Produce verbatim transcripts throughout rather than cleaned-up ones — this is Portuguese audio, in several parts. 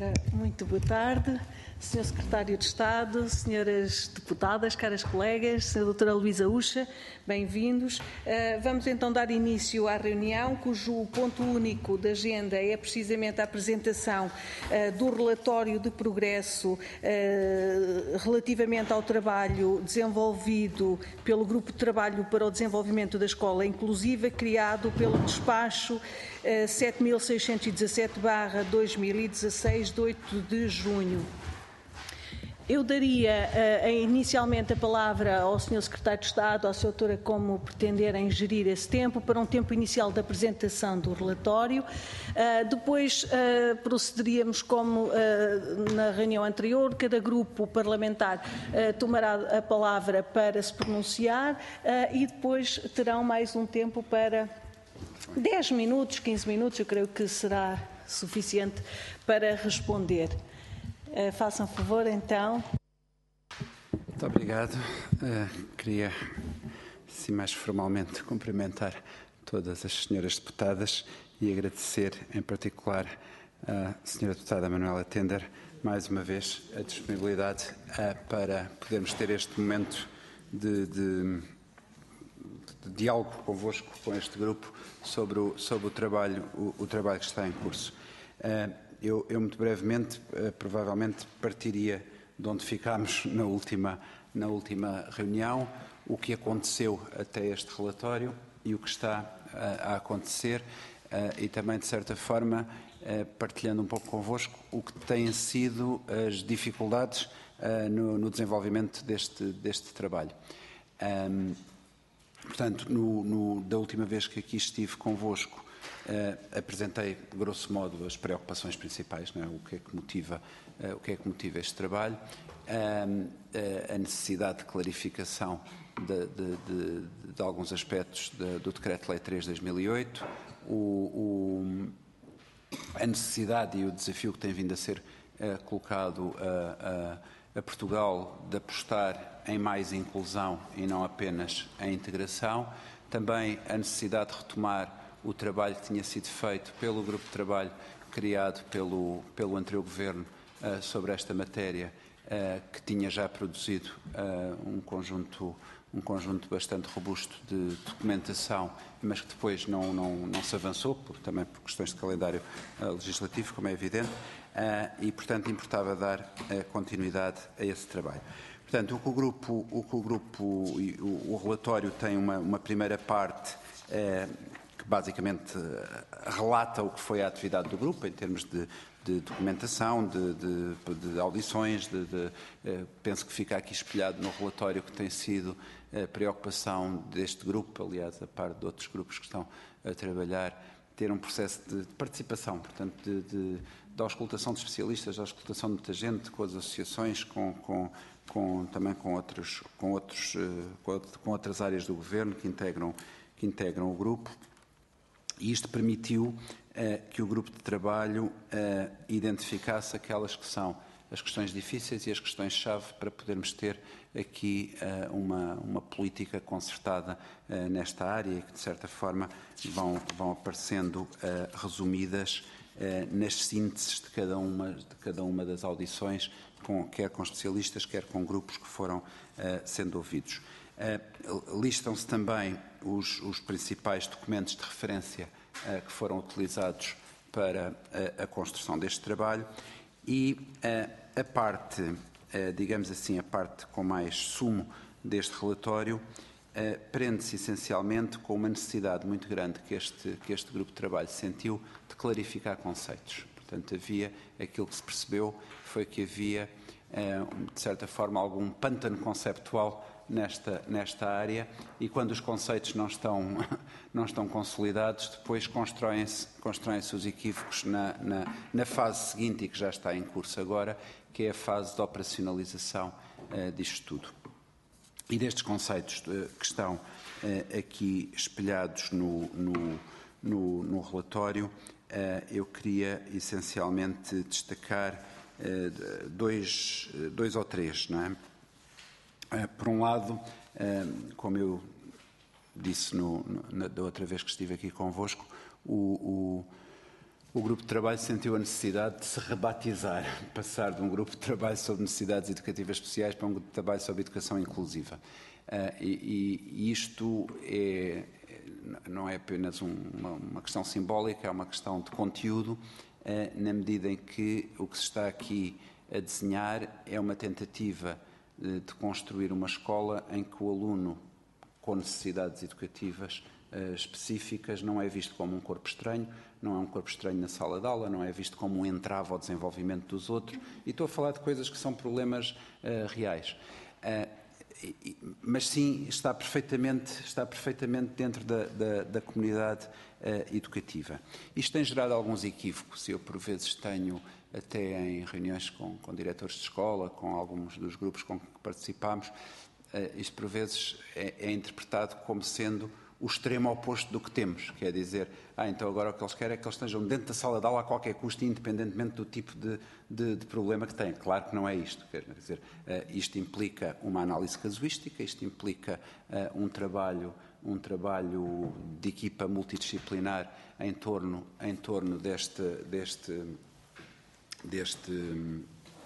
Ora, muito boa tarde, senhor Secretário de Estado, senhoras deputadas, caras colegas, senhora doutora Luísa Ucha, bem-vindos. Uh, vamos então dar início à reunião, cujo ponto único da agenda é precisamente a apresentação uh, do relatório de progresso uh, relativamente ao trabalho desenvolvido pelo Grupo de Trabalho para o Desenvolvimento da Escola Inclusiva, criado pelo despacho uh, sete mil seiscentos e dezassete barra dois mil e dezasseis, de oito de junho. Eu daria uh, inicialmente a palavra ao senhor Secretário de Estado, à senhora doutora, como pretenderem gerir esse tempo, para um tempo inicial de apresentação do relatório. Uh, depois uh, procederíamos como uh, na reunião anterior, cada grupo parlamentar uh, tomará a palavra para se pronunciar uh, e depois terão mais um tempo para dez minutos, quinze minutos, eu creio que será suficiente para responder. Uh, façam favor, então. Muito obrigado. Uh, queria, sim, mais formalmente, cumprimentar todas as senhoras deputadas e agradecer, em particular, à senhora deputada Manuela Tender, mais uma vez, a disponibilidade uh, para podermos ter este momento de, de, de diálogo convosco, com este grupo, sobre o, sobre o, trabalho, o, o trabalho que está em curso. Uh, Eu, eu, muito brevemente, eh, provavelmente partiria de onde ficámos na última, na última reunião, o que aconteceu até este relatório e o que está uh, a acontecer uh, e também, de certa forma, uh, partilhando um pouco convosco o que têm sido as dificuldades uh, no, no desenvolvimento deste, deste trabalho. Um, portanto, no, no, da última vez que aqui estive convosco, Uh, apresentei, grosso modo, as preocupações principais, não é? o, que é que motiva, uh, o que é que motiva este trabalho, uh, uh, a necessidade de clarificação de, de, de, de alguns aspectos de, do Decreto-Lei três de dois mil e oito, o, o, a necessidade e o desafio que tem vindo a ser uh, colocado a, a, a Portugal de apostar em mais inclusão e não apenas em integração, também a necessidade de retomar o trabalho que tinha sido feito pelo grupo de trabalho criado pelo, pelo anterior governo uh, sobre esta matéria, uh, que tinha já produzido uh, um, conjunto, um conjunto bastante robusto de documentação, mas que depois não, não, não se avançou, por, também por questões de calendário uh, legislativo, como é evidente, uh, e, portanto, importava dar uh, continuidade a esse trabalho. Portanto, o que o grupo, o, que o, grupo o, o relatório tem uma, uma primeira parte uh, que basicamente relata o que foi a atividade do grupo em termos de, de documentação, de, de, de audições, de, de, eh, penso que fica aqui espelhado no relatório que tem sido a preocupação deste grupo, aliás, a par de outros grupos que estão a trabalhar, ter um processo de participação, portanto, de, de, de auscultação de especialistas, de auscultação de muita gente, com as associações, com, com, com, também com, outros, com, outros, com, com outras áreas do governo que integram, que integram o grupo. E isto permitiu uh, que o grupo de trabalho uh, identificasse aquelas que são as questões difíceis e as questões-chave para podermos ter aqui uh, uma, uma política concertada uh, nesta área e que, de certa forma, vão, vão aparecendo uh, resumidas uh, nas sínteses de cada, uma, de cada uma das audições, com, quer com especialistas, quer com grupos que foram uh, sendo ouvidos. Uh, listam-se também os, os principais documentos de referência uh, que foram utilizados para a, a construção deste trabalho e uh, a parte, uh, digamos assim, a parte com mais sumo deste relatório uh, prende-se essencialmente com uma necessidade muito grande que este, que este grupo de trabalho sentiu de clarificar conceitos. Portanto, havia, aquilo que se percebeu foi que havia, uh, de certa forma, algum pântano conceptual Nesta, nesta área e quando os conceitos não estão, não estão consolidados, depois constroem-se constroem-se os equívocos na, na, na fase seguinte e que já está em curso agora, que é a fase de operacionalização uh, disto tudo. E destes conceitos uh, que estão uh, aqui espelhados no, no, no, no relatório, uh, eu queria essencialmente destacar uh, dois, dois ou três, não é? Por um lado, como eu disse no, no, da outra vez que estive aqui convosco, o, o grupo de trabalho sentiu a necessidade de se rebatizar, passar de um grupo de trabalho sobre necessidades educativas especiais para um grupo de trabalho sobre educação inclusiva. Uh, e, e isto é, não é apenas um, uma, uma questão simbólica, é uma questão de conteúdo, uh, na medida em que o que se está aqui a desenhar é uma tentativa de, de construir uma escola em que o aluno com necessidades educativas uh, específicas não é visto como um corpo estranho, não é um corpo estranho na sala de aula, não é visto como um entrave ao desenvolvimento dos outros, e estou a falar de coisas que são problemas uh, reais. Uh, e, mas sim, está perfeitamente, está perfeitamente dentro da, da, da comunidade uh, educativa. Isto tem gerado alguns equívocos. Eu, por vezes, tenho, até em reuniões com, com diretores de escola, com alguns dos grupos com que participámos, uh, isto, por vezes, é, é interpretado como sendo o extremo oposto do que temos, quer dizer, ah, então agora o que eles querem é que eles estejam dentro da sala de aula a qualquer custo, independentemente do tipo de, de, de problema que têm. Claro que não é isto, quer dizer, uh, isto implica uma análise casuística, isto implica uh, um trabalho, um trabalho de equipa multidisciplinar em torno, em torno deste, deste, deste,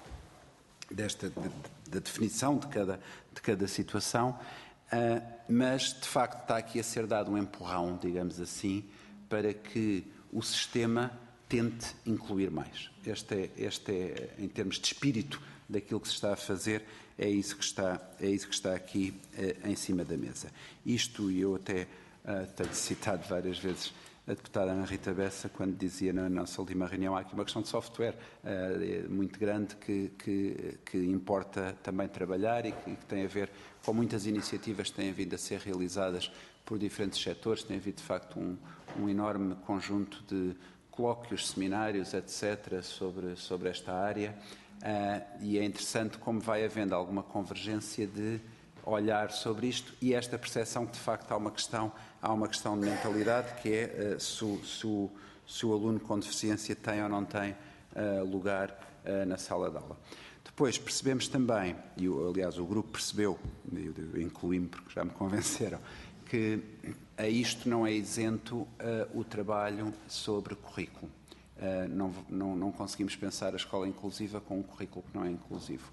desta de, de definição de cada, de cada situação. Uh, mas, de facto, está aqui a ser dado um empurrão, digamos assim, para que o sistema tente incluir mais. Este é, este é, em termos de espírito daquilo que se está a fazer, é isso que está, é isso que está aqui uh, em cima da mesa. Isto, e eu até uh, tenho citado várias vezes a deputada Ana Rita Bessa, quando dizia na nossa última reunião, há aqui uma questão de software uh, muito grande que, que, que importa também trabalhar e que, que tem a ver com muitas iniciativas que têm vindo a ser realizadas por diferentes setores, tem havido de facto um, um enorme conjunto de colóquios, seminários, etcétera, sobre, sobre esta área, uh, e é interessante como vai havendo alguma convergência de olhar sobre isto e esta percepção que de facto há uma questão, há uma questão de mentalidade que é uh, se, se, o, se o aluno com deficiência tem ou não tem uh, lugar uh, na sala de aula. Depois percebemos também, e aliás o grupo percebeu, eu, eu incluí-me porque já me convenceram, que a isto não é isento uh, o trabalho sobre currículo. Uh, não, não, não conseguimos pensar a escola inclusiva com um currículo que não é inclusivo.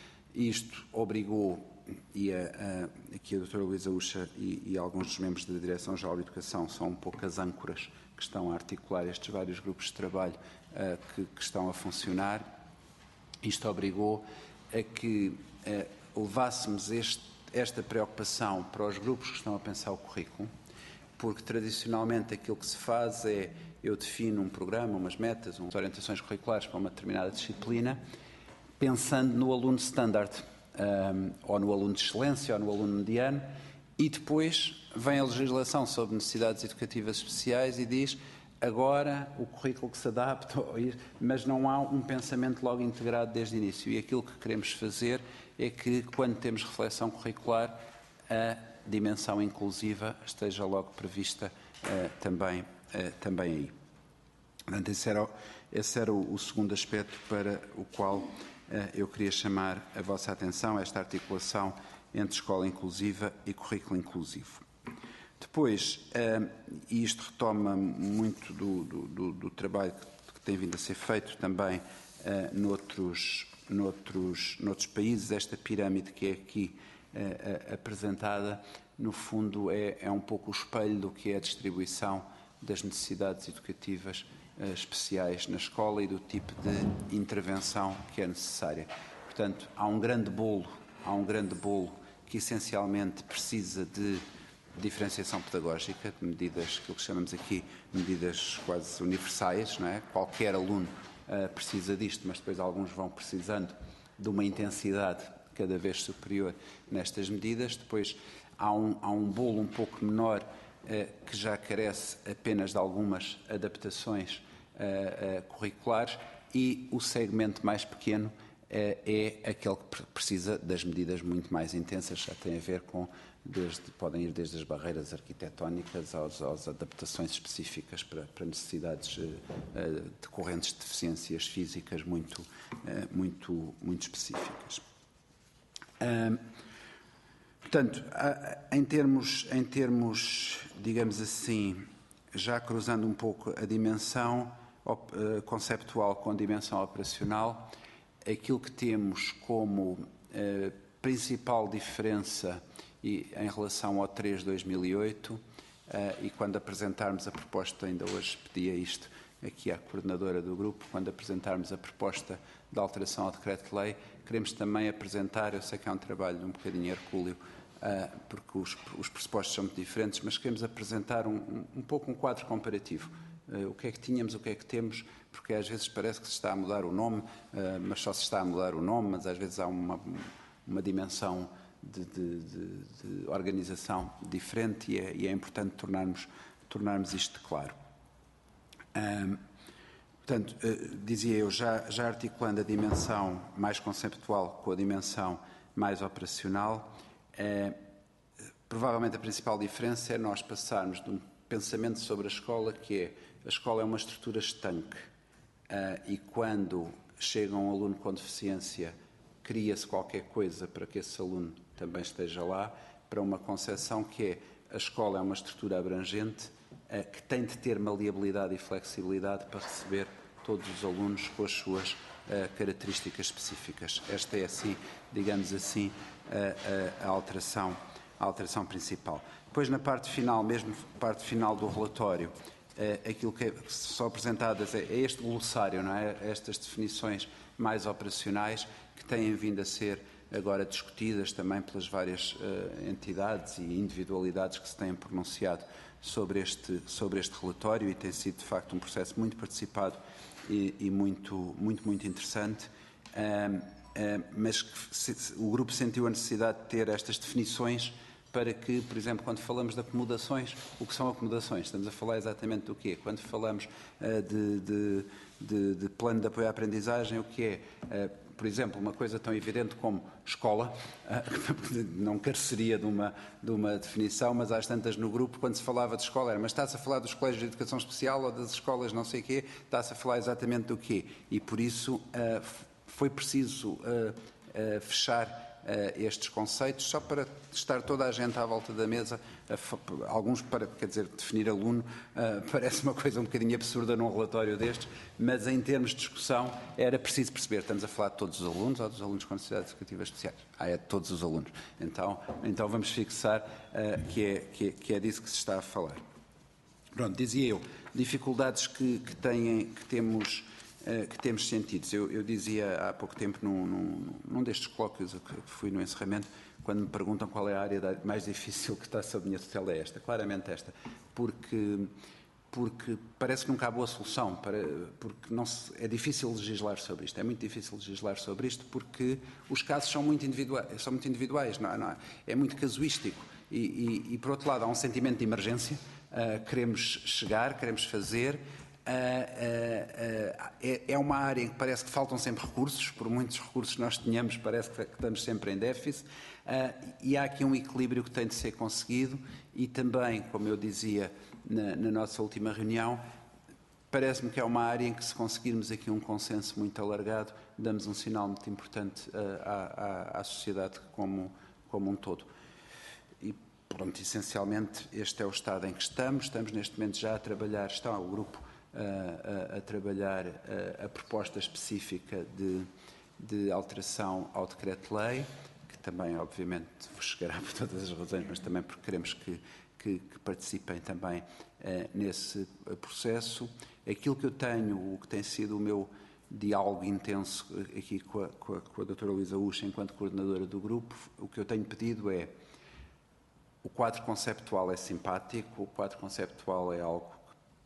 Isto obrigou, e a, a, aqui a doutora Luísa Ucha e, e alguns dos membros da Direção-Geral de Educação são um pouco as âncoras que estão a articular estes vários grupos de trabalho uh, que, que estão a funcionar. Isto obrigou a que uh, levássemos este, esta preocupação para os grupos que estão a pensar o currículo, porque tradicionalmente aquilo que se faz é eu defino um programa, umas metas, umas orientações curriculares para uma determinada disciplina, pensando no aluno standard, um, ou no aluno de excelência, ou no aluno mediano, e depois vem a legislação sobre necessidades educativas especiais e diz agora o currículo que se adapta, mas não há um pensamento logo integrado desde o início. E aquilo que queremos fazer é que, quando temos reflexão curricular, a dimensão inclusiva esteja logo prevista uh, também, uh, também aí. Portanto, esse era, esse era o, o segundo aspecto para o qual uh, eu queria chamar a vossa atenção, esta articulação entre escola inclusiva e currículo inclusivo. Depois, uh, e isto retoma muito do, do, do, do trabalho que, que tem vindo a ser feito também uh, noutros, noutros, noutros países, esta pirâmide que é aqui uh, uh, apresentada, no fundo é, é um pouco o espelho do que é a distribuição das necessidades educativas uh, especiais na escola e do tipo de intervenção que é necessária. Portanto, há um grande bolo, há um grande bolo que essencialmente precisa de diferenciação pedagógica, de medidas que chamamos aqui medidas quase universais, não é? Qualquer aluno uh, precisa disto, mas depois alguns vão precisando de uma intensidade cada vez superior nestas medidas. Depois há um, há um bolo um pouco menor uh, que já carece apenas de algumas adaptações uh, uh, curriculares e o segmento mais pequeno é aquele que precisa das medidas muito mais intensas, já tem a ver com, desde, podem ir desde as barreiras arquitetónicas às, às adaptações específicas para, para necessidades uh, decorrentes de deficiências físicas muito, uh, muito, muito específicas. Uh, portanto, uh, em termos, em termos, digamos assim, já cruzando um pouco a dimensão, conceptual com dimensão operacional, aquilo que temos como eh, principal diferença e, em relação ao três de dois mil e oito, eh, e quando apresentarmos a proposta, ainda hoje pedia isto aqui à coordenadora do grupo, quando apresentarmos a proposta de alteração ao decreto-lei, queremos também apresentar, eu sei que é um trabalho um bocadinho hercúleo, uh, porque os, os pressupostos são muito diferentes, mas queremos apresentar um, um, um pouco um quadro comparativo. Uh, o que é que tínhamos, o que é que temos, porque às vezes parece que se está a mudar o nome, uh, mas só se está a mudar o nome, mas às vezes há uma, uma dimensão de, de, de, de organização diferente e é, e é importante tornarmos, tornarmos isto claro. Um, portanto, uh, dizia eu, já, já articulando a dimensão mais conceptual com a dimensão mais operacional, uh, provavelmente a principal diferença é nós passarmos de um pensamento sobre a escola que é, a escola é uma estrutura estanque uh, e quando chega um aluno com deficiência cria-se qualquer coisa para que esse aluno também esteja lá, para uma concepção que é, a escola é uma estrutura abrangente uh, que tem de ter maleabilidade e flexibilidade para receber todos os alunos com as suas uh, características específicas. Esta é, assim, digamos assim, a, a, a alteração a alteração principal. Depois, na parte final, mesmo parte final do relatório, eh, aquilo que, é, que são apresentadas é, é este glossário, não é? Estas definições mais operacionais que têm vindo a ser agora discutidas também pelas várias eh, entidades e individualidades que se têm pronunciado sobre este, sobre este relatório e tem sido, de facto, um processo muito participado e, e muito, muito, muito interessante. Um, um, mas que se, o grupo sentiu a necessidade de ter estas definições para que, por exemplo, quando falamos de acomodações, o que são acomodações? Estamos a falar exatamente do quê? Quando falamos uh, de, de, de, de plano de apoio à aprendizagem, o que é? Uh, por exemplo, uma coisa tão evidente como escola, uh, não careceria de uma, de uma definição, mas às tantas no grupo, quando se falava de escola, era, mas está-se a falar dos colégios de educação especial ou das escolas não sei o quê, está-se a falar exatamente do quê? E por isso uh, foi preciso uh, uh, fechar Uh, estes conceitos, só para estar toda a gente à volta da mesa, uh, alguns para, quer dizer, definir aluno, uh, parece uma coisa um bocadinho absurda num relatório destes, mas em termos de discussão era preciso perceber, estamos a falar de todos os alunos ou dos alunos com necessidades educativas especiais? Ah, é de todos os alunos. Então, então vamos fixar uh, que, é, que, é, que é disso que se está a falar. Pronto, dizia eu, dificuldades que, que, têm, que temos... que temos sentidos. Eu, eu dizia há pouco tempo, num, num, num destes colóquios que fui no encerramento, quando me perguntam qual é a área mais difícil que está sob a minha tutela, é esta, claramente esta, porque, porque parece que nunca há boa solução, para, porque não se, é difícil legislar sobre isto, é muito difícil legislar sobre isto, porque os casos são muito individuais, são muito individuais, não, não, é muito casuístico, e, e, e por outro lado há um sentimento de emergência, uh, queremos chegar, queremos fazer. Uh, uh, uh, é, é uma área em que parece que faltam sempre recursos, por muitos recursos que nós tenhamos, parece que estamos sempre em déficit, uh, e há aqui um equilíbrio que tem de ser conseguido e também, como eu dizia na, na nossa última reunião, parece-me que é uma área em que, se conseguirmos aqui um consenso muito alargado, damos um sinal muito importante uh, à, à, à sociedade como, como um todo. E, pronto, essencialmente, este é o estado em que estamos, estamos neste momento já a trabalhar, está o grupo A, a, a trabalhar a, a proposta específica de, de alteração ao decreto-lei, que também, obviamente, vos chegará por todas as razões, mas também porque queremos que, que, que participem também uh, nesse processo. Aquilo que eu tenho, o que tem sido o meu diálogo intenso aqui com a, com a, com a doutora Luísa Ucha, enquanto coordenadora do grupo, o que eu tenho pedido é, o quadro conceptual é simpático, o quadro conceptual é algo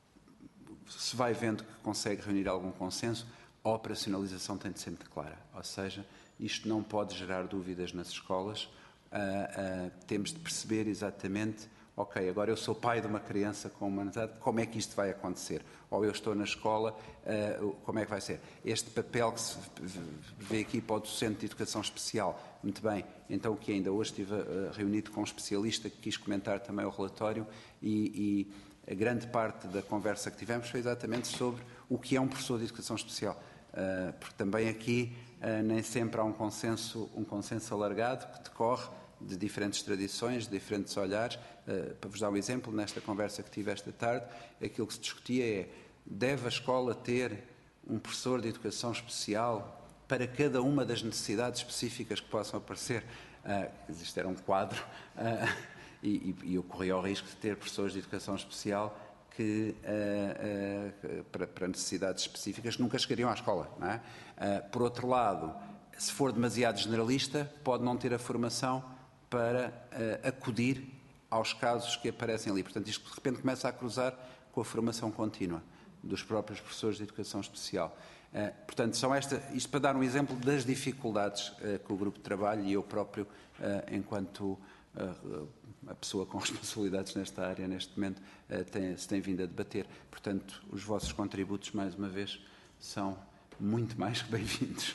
se vai vendo que consegue reunir algum consenso, a operacionalização tem de ser muito clara. Ou seja, isto não pode gerar dúvidas nas escolas. Uh, uh, temos de perceber exatamente, ok, agora eu sou pai de uma criança com uma necessidade, como é que isto vai acontecer? Ou eu estou na escola, uh, como é que vai ser? Este papel que se vê aqui para o docente de educação especial, muito bem, então o que ainda hoje estive uh, reunido com um especialista que quis comentar também o relatório e... e a grande parte da conversa que tivemos foi exatamente sobre o que é um professor de educação especial, uh, porque também aqui uh, nem sempre há um consenso, um consenso alargado que decorre de diferentes tradições, de diferentes olhares. Uh, para vos dar um exemplo, nesta conversa que tive esta tarde, aquilo que se discutia é deve a escola ter um professor de educação especial para cada uma das necessidades específicas que possam aparecer? Uh, isto era um quadro uh, e, e eu corri ao risco de ter professores de educação especial que, uh, uh, para, para necessidades específicas, nunca chegariam à escola, não é? Uh, por outro lado, se for demasiado generalista, pode não ter a formação para uh, acudir aos casos que aparecem ali. Portanto, isto de repente começa a cruzar com a formação contínua dos próprios professores de educação especial. Uh, portanto, são esta, isto para dar um exemplo das dificuldades uh, que o grupo de trabalho e eu próprio, uh, enquanto uh, a pessoa com responsabilidades nesta área, neste momento, uh, tem, se tem vindo a debater. Portanto, os vossos contributos, mais uma vez, são muito mais que bem-vindos.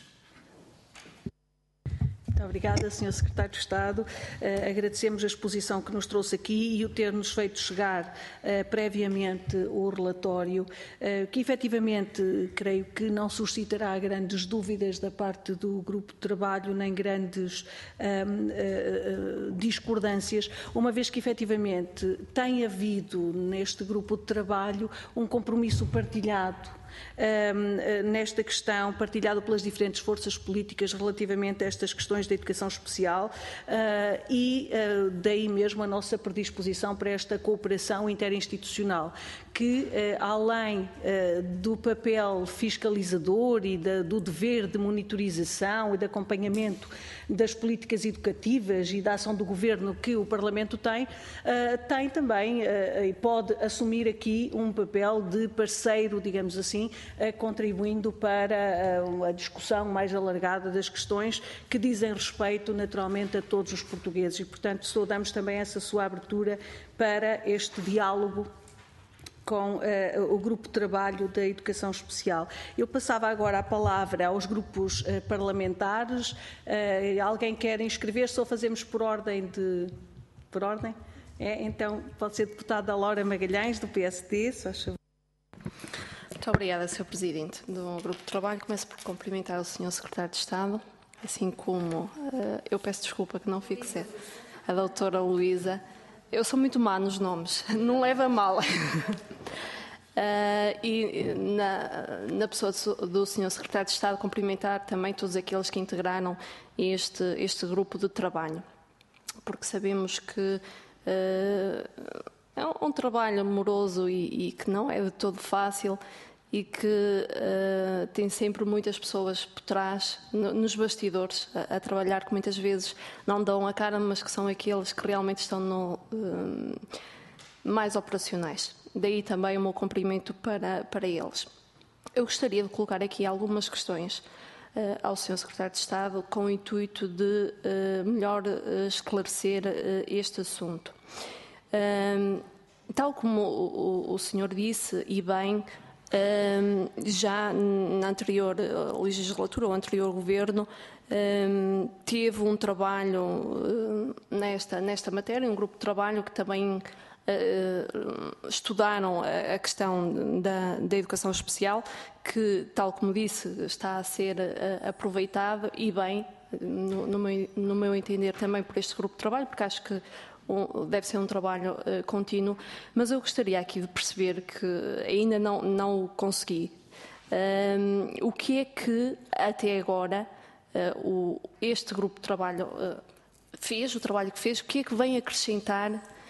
Muito obrigada, senhor Secretário de Estado. Uh, agradecemos a exposição que nos trouxe aqui e o ter-nos feito chegar uh, previamente o relatório, uh, que efetivamente creio que não suscitará grandes dúvidas da parte do grupo de trabalho, nem grandes uh, uh, discordâncias, uma vez que efetivamente tem havido neste grupo de trabalho um compromisso partilhado Um, nesta questão, partilhado pelas diferentes forças políticas relativamente a estas questões da educação especial uh, e uh, daí mesmo a nossa predisposição para esta cooperação interinstitucional, que uh, além uh, do papel fiscalizador e da, do dever de monitorização e de acompanhamento das políticas educativas e da ação do Governo que o Parlamento tem, uh, tem também uh, e pode assumir aqui um papel de parceiro, digamos assim, contribuindo para a discussão mais alargada das questões que dizem respeito naturalmente a todos os portugueses e, portanto, saudamos também essa sua abertura para este diálogo com uh, o Grupo de Trabalho da Educação Especial. Eu passava agora a palavra aos grupos uh, parlamentares. Uh, alguém quer inscrever-se ou fazemos por ordem de... Por ordem? É, então, pode ser a deputada Laura Magalhães, do P S D, se faz favor. Muito obrigada, senhor Presidente do Grupo de Trabalho. Começo por cumprimentar o senhor Secretário de Estado, assim como, uh, eu peço desculpa que não fixei, a doutora Luísa. Eu sou muito má nos nomes, não leva a mal. uh, e na, na pessoa do senhor Secretário de Estado, cumprimentar também todos aqueles que integraram este, este grupo de trabalho, porque sabemos que uh, é um trabalho amoroso e, e que não é de todo fácil e que uh, tem sempre muitas pessoas por trás, no, nos bastidores, a, a trabalhar, que muitas vezes não dão a cara, mas que são aqueles que realmente estão no, uh, mais operacionais. Daí também o meu cumprimento para, para eles. Eu gostaria de colocar aqui algumas questões uh, ao senhor Secretário de Estado com o intuito de uh, melhor uh, esclarecer uh, este assunto. Uh, tal como o, o, o senhor disse, e bem, Um, já na anterior legislatura, o anterior governo um, teve um trabalho uh, nesta, nesta matéria, um grupo de trabalho que também uh, estudaram a, a questão da, da educação especial, que, tal como disse, está a ser uh, aproveitado e bem, no, no, meu, no meu entender, também por este grupo de trabalho, porque acho que deve ser um trabalho uh, contínuo, mas eu gostaria aqui de perceber que ainda não, não o consegui. Um, o que é que, até agora, uh, o, este grupo de trabalho uh, fez, o trabalho que fez, o que é que vem acrescentar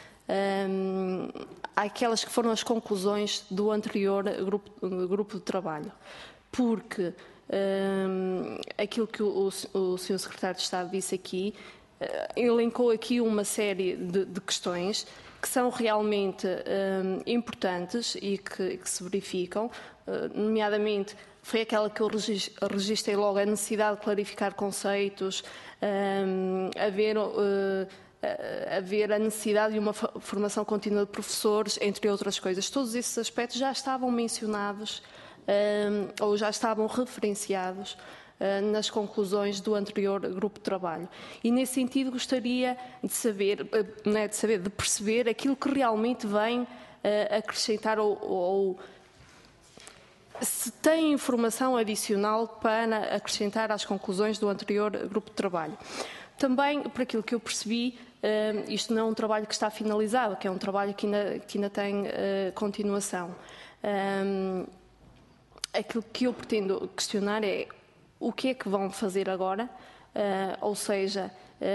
um, àquelas que foram as conclusões do anterior grupo, grupo de trabalho? Porque um, aquilo que o, o senhor Secretário de Estado disse aqui, elencou aqui uma série de, de questões que são realmente um, importantes e que, que se verificam, uh, nomeadamente foi aquela que eu registrei logo, a necessidade de clarificar conceitos, um, haver, uh, haver a necessidade de uma formação contínua de professores, entre outras coisas. Todos esses aspectos já estavam mencionados um, ou já estavam referenciados nas conclusões do anterior grupo de trabalho. E, nesse sentido, gostaria de saber, não é de saber, de perceber aquilo que realmente vem acrescentar ou, ou se tem informação adicional para acrescentar às conclusões do anterior grupo de trabalho. Também, por aquilo que eu percebi, isto não é um trabalho que está finalizado, que é um trabalho que ainda, que ainda tem continuação. aquilo que eu pretendo questionar é o que é que vão fazer agora, uh, ou seja,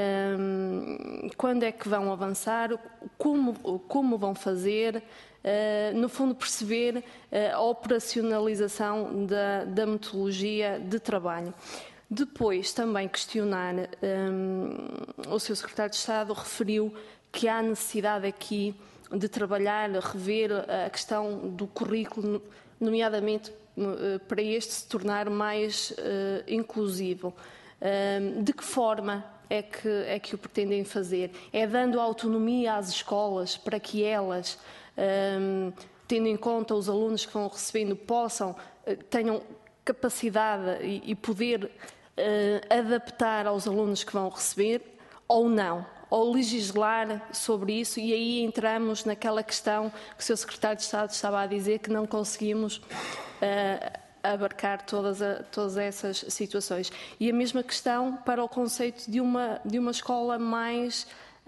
um, quando é que vão avançar, como, como vão fazer, uh, no fundo perceber uh, a operacionalização da, da metodologia de trabalho. Depois também questionar, um, o seu secretário de Estado referiu que há necessidade aqui de trabalhar, rever a questão do currículo, nomeadamente para este se tornar mais uh, inclusivo. Um, de que forma é que, é que o pretendem fazer? É dando autonomia às escolas para que elas, um, tendo em conta os alunos que vão recebendo, possam, uh, tenham capacidade e, e poder uh, adaptar aos alunos que vão receber, ou não? Ou legislar sobre isso, e aí entramos naquela questão que o seu secretário de Estado estava a dizer, que não conseguimos uh, abarcar todas, a, todas essas situações. E a mesma questão para o conceito de uma, de uma escola mais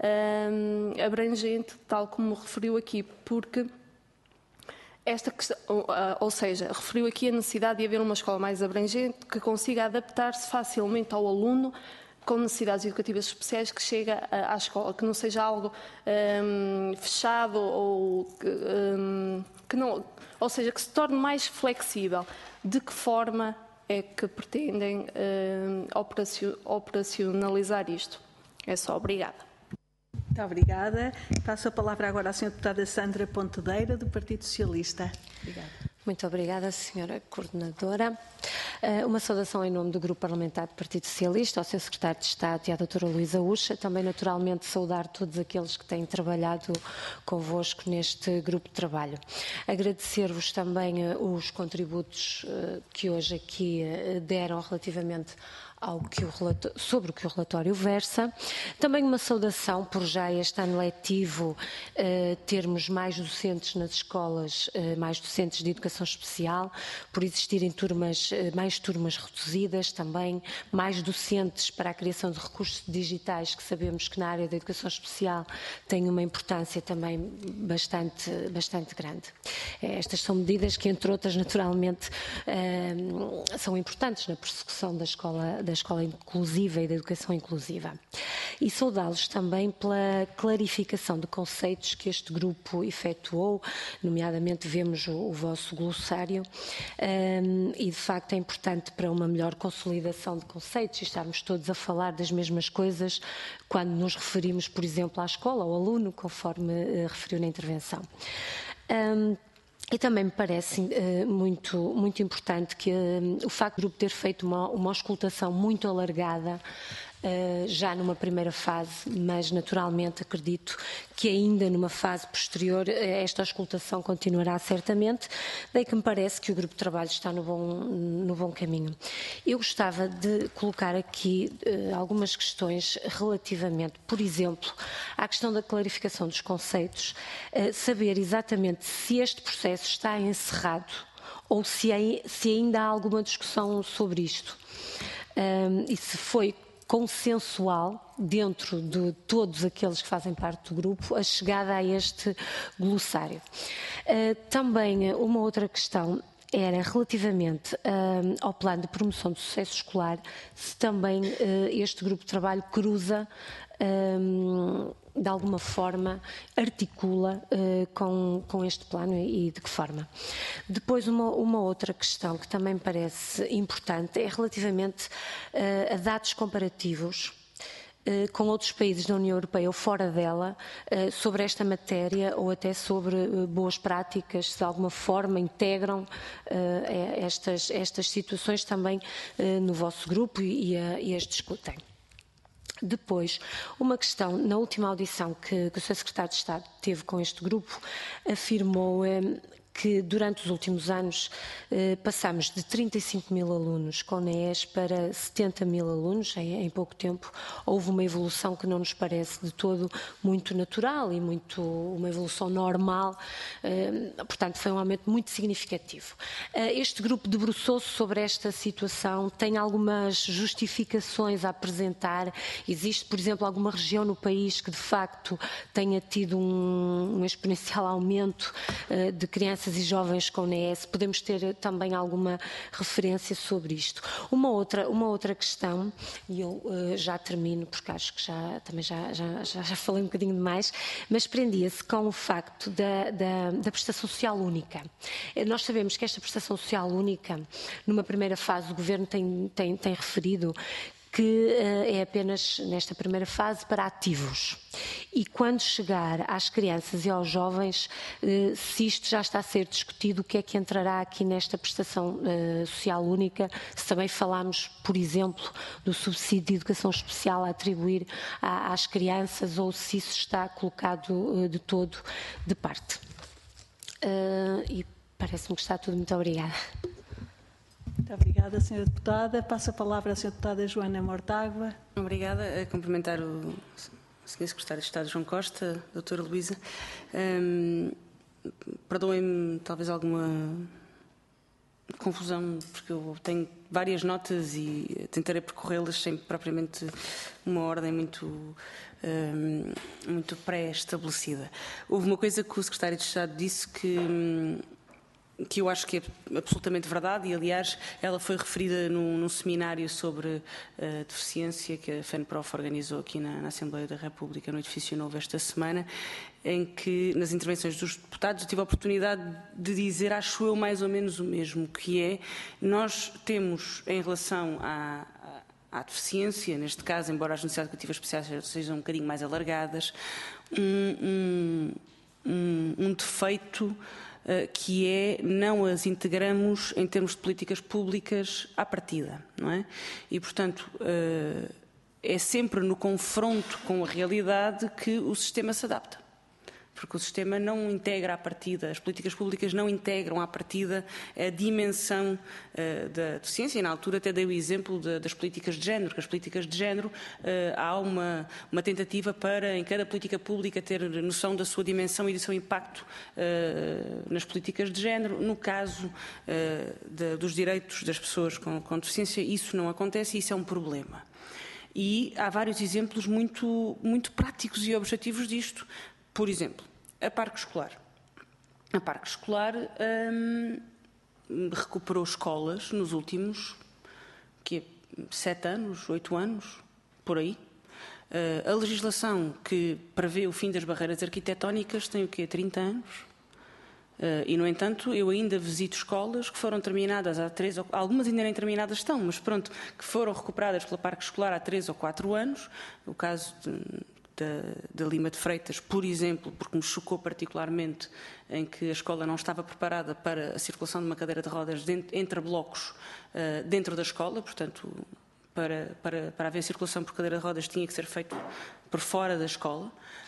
um, abrangente, tal como referiu aqui, porque esta questão, ou, ou seja, referiu aqui a necessidade de haver uma escola mais abrangente que consiga adaptar-se facilmente ao aluno com necessidades educativas especiais que chega à escola, que não seja algo um, fechado ou um, que não, ou seja, que se torne mais flexível. De que forma é que pretendem um, operacionalizar isto? É só. Obrigada. Muito obrigada. Passo a palavra agora à senhora deputada Sandra Pontedeira, do Partido Socialista. Obrigada. Muito obrigada, senhora Coordenadora. Uma saudação em nome do Grupo Parlamentar do Partido Socialista, ao seu Secretário de Estado e à doutora Luísa Ucha. Também, naturalmente, saudar todos aqueles que têm trabalhado convosco neste grupo de trabalho. Agradecer-vos também os contributos que hoje aqui deram relativamente ao que o relatório, sobre o que o relatório versa. Também uma saudação por já este ano letivo eh, termos mais docentes nas escolas, eh, mais docentes de educação especial, por existirem turmas, eh, mais turmas reduzidas, também mais docentes para a criação de recursos digitais, que sabemos que na área da educação especial tem uma importância também bastante, bastante grande. Estas são medidas que, entre outras, naturalmente, eh, são importantes na persecução da escola da escola inclusiva e da educação inclusiva. E saudá-los também pela clarificação de conceitos que este grupo efetuou, nomeadamente vemos o, o vosso glossário, um, e de facto é importante para uma melhor consolidação de conceitos e estarmos todos a falar das mesmas coisas quando nos referimos, por exemplo, à escola, ao aluno, conforme uh, referiu na intervenção. Um, E também me parece uh, muito, muito importante que uh, o facto do grupo ter feito uma, uma auscultação muito alargada Uh, já numa primeira fase, mas naturalmente acredito que ainda numa fase posterior esta auscultação continuará certamente, daí que me parece que o grupo de trabalho está no bom, no bom caminho. Eu gostava de colocar aqui uh, algumas questões relativamente, por exemplo, à questão da clarificação dos conceitos, uh, saber exatamente se este processo está encerrado ou se, é, se ainda há alguma discussão sobre isto, um, e se foi consensual dentro de todos aqueles que fazem parte do grupo a chegada a este glossário. Uh, também uma outra questão era relativamente uh, ao plano de promoção do sucesso escolar, se também uh, este grupo de trabalho cruza uh, de alguma forma articula uh, com, com este plano e, e de que forma. Depois uma, uma outra questão que também me parece importante é relativamente uh, a dados comparativos uh, com outros países da União Europeia ou fora dela uh, sobre esta matéria ou até sobre uh, boas práticas, se de alguma forma integram uh, estas, estas situações também uh, no vosso grupo e, e, a, e as discutem. Depois, uma questão, na última audição que, que o seu Secretário de Estado teve com este grupo, afirmou eh, que durante os últimos anos eh, passamos de trinta e cinco mil alunos com N E S para setenta mil alunos em, em pouco tempo. Houve uma evolução que não nos parece de todo muito natural e muito, uma evolução normal, eh, portanto foi um aumento muito significativo. Eh, este grupo debruçou-se sobre esta situação, tem algumas justificações a apresentar. Existe, por exemplo, alguma região no país que de facto tenha tido um, um exponencial aumento eh, de crianças crianças e jovens com N E S, podemos ter também alguma referência sobre isto. Uma outra, uma outra questão, e eu uh, já termino, porque acho que já, também já, já, já, já falei um bocadinho demais, mas prendia-se com o facto da, da, da prestação social única. Nós sabemos que esta prestação social única, numa primeira fase, o Governo tem, tem, tem referido que uh, é apenas nesta primeira fase para ativos. E quando chegar às crianças e aos jovens, uh, se isto já está a ser discutido, o que é que entrará aqui nesta prestação uh, social única? Se também falarmos, por exemplo, do subsídio de educação especial a atribuir a, às crianças, ou se isso está colocado uh, de todo de parte. Uh, e parece-me que está tudo. Muito obrigada. Muito obrigada, senhora Deputada. Passo a palavra à senhora Deputada Joana Mortágua. Obrigada. A cumprimentar o senhor Secretário de Estado, João Costa, doutora Luísa. Um, Perdoem-me talvez alguma confusão, porque eu tenho várias notas e tentarei percorrê-las sem propriamente uma ordem muito, um, muito pré-estabelecida. Houve uma coisa que o Secretário de Estado disse que... Um, que eu acho que é absolutamente verdade, e aliás ela foi referida num, num seminário sobre uh, deficiência que a FENPROF organizou aqui na, na Assembleia da República, no edifício novo, esta semana, em que nas intervenções dos deputados eu tive a oportunidade de dizer, acho eu, mais ou menos o mesmo, que é, nós temos em relação à, à, à deficiência, neste caso, embora as necessidades educativas especiais sejam um bocadinho mais alargadas, um, um, um, um defeito que é não as integramos em termos de políticas públicas à partida, não é? E, portanto, é sempre no confronto com a realidade que o sistema se adapta. Porque o sistema não integra à partida, as políticas públicas não integram à partida a dimensão uh, da deficiência. E na altura até dei o exemplo de, das políticas de género, que as políticas de género, uh, há uma, uma tentativa para, em cada política pública, ter noção da sua dimensão e do seu impacto uh, nas políticas de género. No caso uh, de, dos direitos das pessoas com, com deficiência, isso não acontece e isso é um problema. E há vários exemplos muito, muito práticos e objetivos disto. Por exemplo, a parque escolar. A parque escolar hum, recuperou escolas nos últimos que, sete anos, oito anos, por aí. Uh, a legislação que prevê o fim das barreiras arquitetónicas tem o quê? trinta anos. Uh, e, no entanto, eu ainda visito escolas que foram terminadas há três ou algumas ainda nem terminadas estão, mas pronto, que foram recuperadas pela parque escolar há três ou quatro anos. O caso de... Da, da Lima de Freitas, por exemplo, porque me chocou particularmente em que a escola não estava preparada para a circulação de uma cadeira de rodas dentro, entre blocos uh, dentro da escola, portanto, para, para, para haver circulação por cadeira de rodas tinha que ser feito por fora da escola,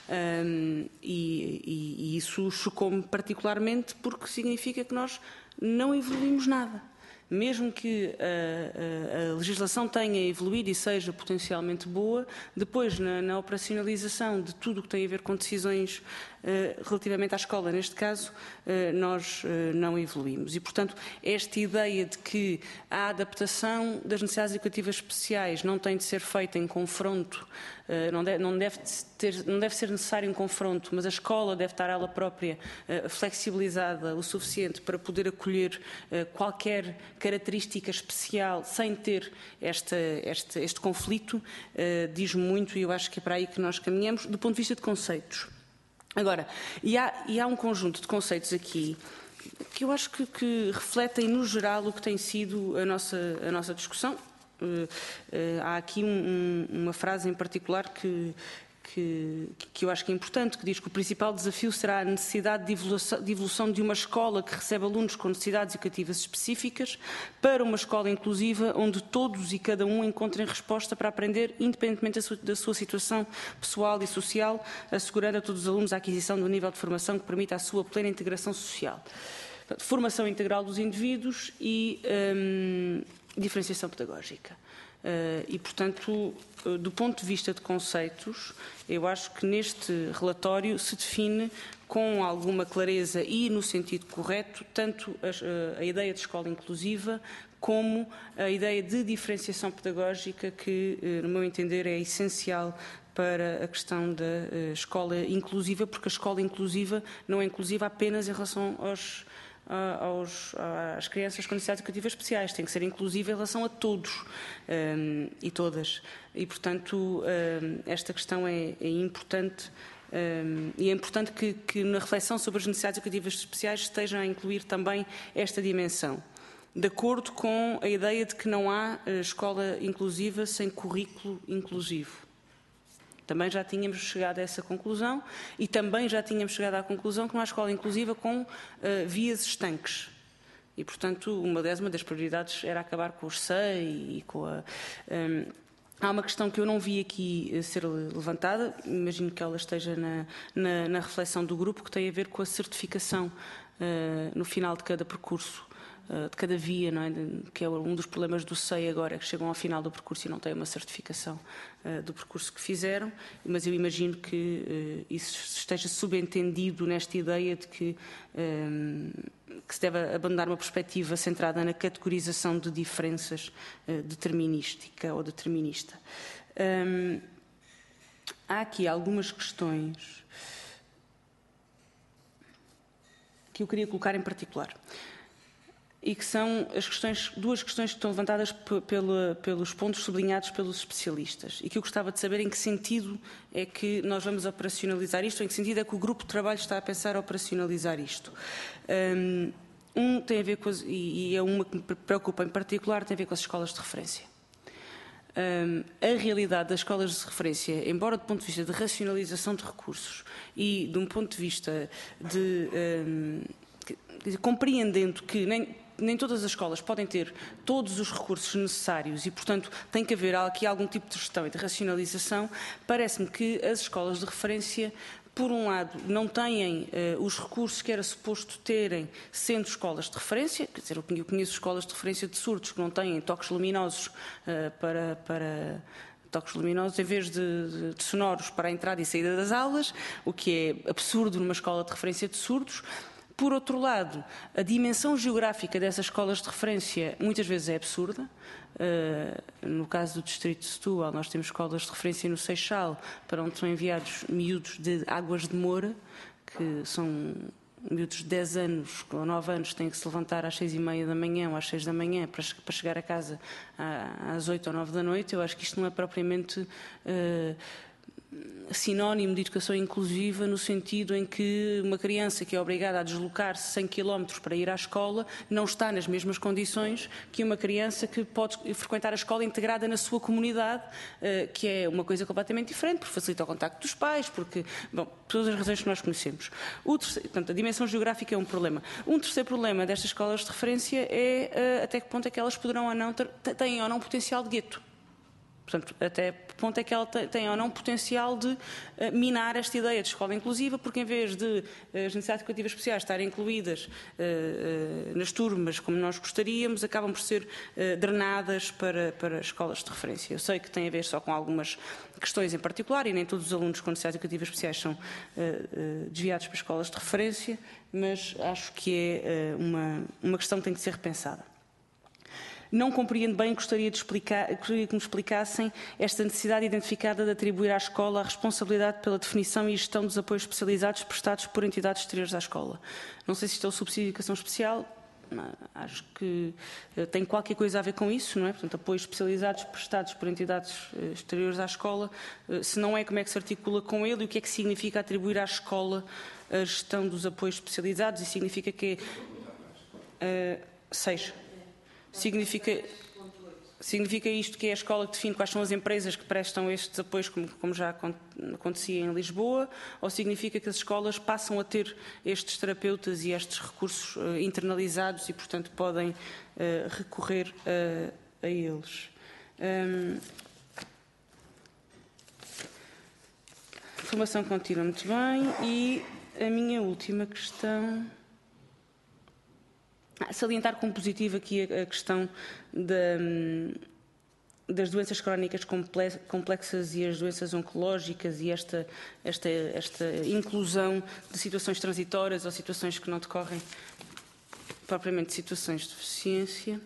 um, e, e, e isso chocou-me particularmente porque significa que nós não evoluímos nada. Mesmo que a, a, a legislação tenha evoluído e seja potencialmente boa, depois na, na operacionalização de tudo o que tem a ver com decisões uh, relativamente à escola, neste caso, uh, nós uh, não evoluímos. E, portanto, esta ideia de que a adaptação das necessidades educativas especiais não tem de ser feita em confronto, uh, não, deve, não, deve ter, não deve ser necessário um confronto, mas a escola deve estar ela própria uh, flexibilizada o suficiente para poder acolher uh, qualquer característica especial sem ter esta, este, este conflito, uh, diz muito, e eu acho que é para aí que nós caminhamos, do ponto de vista de conceitos. Agora, e há, e há um conjunto de conceitos aqui que eu acho que, que refletem, no geral, o que tem sido a nossa, a nossa discussão. Uh, uh, há aqui um, um, uma frase em particular que... Que, que eu acho que é importante, que diz que o principal desafio será a necessidade de evolução, de evolução de uma escola que recebe alunos com necessidades educativas específicas para uma escola inclusiva onde todos e cada um encontrem resposta para aprender, independentemente da sua, da sua situação pessoal e social, assegurando a todos os alunos a aquisição de um nível de formação que permita a sua plena integração social. Formação integral dos indivíduos e hum, diferenciação pedagógica. Uh, e, portanto, uh, do ponto de vista de conceitos, eu acho que neste relatório se define com alguma clareza e no sentido correto tanto a, uh, a ideia de escola inclusiva como a ideia de diferenciação pedagógica que, uh, no meu entender, é essencial para a questão da uh, escola inclusiva, porque a escola inclusiva não é inclusiva apenas em relação aos aos, às crianças com necessidades educativas especiais, tem que ser inclusiva em relação a todos um, e todas. E, portanto, um, esta questão é, é importante. Um, e é importante que, que na reflexão sobre as necessidades educativas especiais estejam a incluir também esta dimensão, de acordo com a ideia de que não há uh, escola inclusiva sem currículo inclusivo. Também já tínhamos chegado a essa conclusão e também já tínhamos chegado à conclusão que não há escola inclusiva com uh, vias estanques. E, portanto, uma das, uma das prioridades era acabar com os S E I e com a... Um, Há uma questão que eu não vi aqui ser levantada, imagino que ela esteja na, na, na reflexão do grupo, que tem a ver com a certificação uh, no final de cada percurso, uh, de cada via, não é? Que é um dos problemas do S E I agora, é que chegam ao final do percurso e não têm uma certificação uh, do percurso que fizeram, mas eu imagino que uh, isso esteja subentendido nesta ideia de que... Um, que se deve abandonar uma perspectiva centrada na categorização de diferenças uh, determinística ou determinista. Um, há aqui algumas questões que eu queria colocar em particular e que são as questões, duas questões que estão levantadas pela, pelos pontos sublinhados pelos especialistas e que eu gostava de saber em que sentido é que nós vamos operacionalizar isto, em que sentido é que o grupo de trabalho está a pensar operacionalizar isto. Um tem a ver com as, e é uma que me preocupa em particular, tem a ver com as escolas de referência. Um, a realidade das escolas de referência, embora do ponto de vista de racionalização de recursos e de um ponto de vista de, um, de compreendendo que nem nem todas as escolas podem ter todos os recursos necessários e, portanto, tem que haver aqui algum tipo de gestão e de racionalização, parece-me que as escolas de referência, por um lado, não têm uh, os recursos que era suposto terem sendo escolas de referência, quer dizer, eu conheço escolas de referência de surdos que não têm toques luminosos uh, para... para toques luminosos em vez de, de, de sonoros para a entrada e saída das aulas, o que é absurdo numa escola de referência de surdos. Por outro lado, a dimensão geográfica dessas escolas de referência muitas vezes é absurda. Uh, no caso do Distrito de Setúbal, nós temos escolas de referência no Seixal, para onde são enviados miúdos de Águas de Moura, que são miúdos de dez anos ou nove anos, têm que se levantar às seis e meia da manhã ou às seis da manhã para, para chegar a casa às oito ou nove da noite. Eu acho que isto não é propriamente... Uh, sinónimo de educação inclusiva no sentido em que uma criança que é obrigada a deslocar-se cem quilómetros para ir à escola não está nas mesmas condições que uma criança que pode frequentar a escola integrada na sua comunidade, que é uma coisa completamente diferente, porque facilita o contacto dos pais, porque, bom, todas as razões que nós conhecemos. O terceiro, portanto, a dimensão geográfica é um problema. Um terceiro problema destas escolas de referência é até que ponto é que elas poderão ou não ter, têm ou não potencial de gueto. Portanto, até que ponto é que ela tem ou não potencial de uh, minar esta ideia de escola inclusiva, porque em vez de uh, as necessidades educativas especiais estarem incluídas uh, uh, nas turmas como nós gostaríamos, acabam por ser uh, drenadas para, para escolas de referência. Eu sei que tem a ver só com algumas questões em particular e nem todos os alunos com necessidades educativas especiais são uh, uh, desviados para escolas de referência, mas acho que é uh, uma, uma questão que tem que ser repensada. Não compreendo bem, gostaria, de explicar, gostaria que me explicassem esta necessidade identificada de atribuir à escola a responsabilidade pela definição e gestão dos apoios especializados prestados por entidades exteriores à escola. Não sei se isto é o subsídio de educação especial, acho que tem qualquer coisa a ver com isso, não é? Portanto, apoios especializados prestados por entidades exteriores à escola, se não é, como é que se articula com ele e o que é que significa atribuir à escola a gestão dos apoios especializados e significa que... Uh, seis. Significa, significa isto que é a escola que define quais são as empresas que prestam estes apoios, como, como já acontecia em Lisboa, ou significa que as escolas passam a ter estes terapeutas e estes recursos uh, internalizados e, portanto, podem uh, recorrer uh, a eles? Um, formação contínua, muito bem. E a minha última questão... Salientar como positivo aqui a questão da, das doenças crónicas complexas e as doenças oncológicas e esta, esta, esta inclusão de situações transitórias ou situações que não decorrem propriamente de situações de deficiência.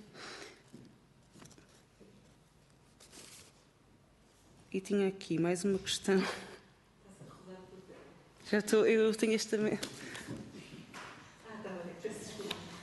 E tinha aqui mais uma questão. Já estou, eu tenho este também.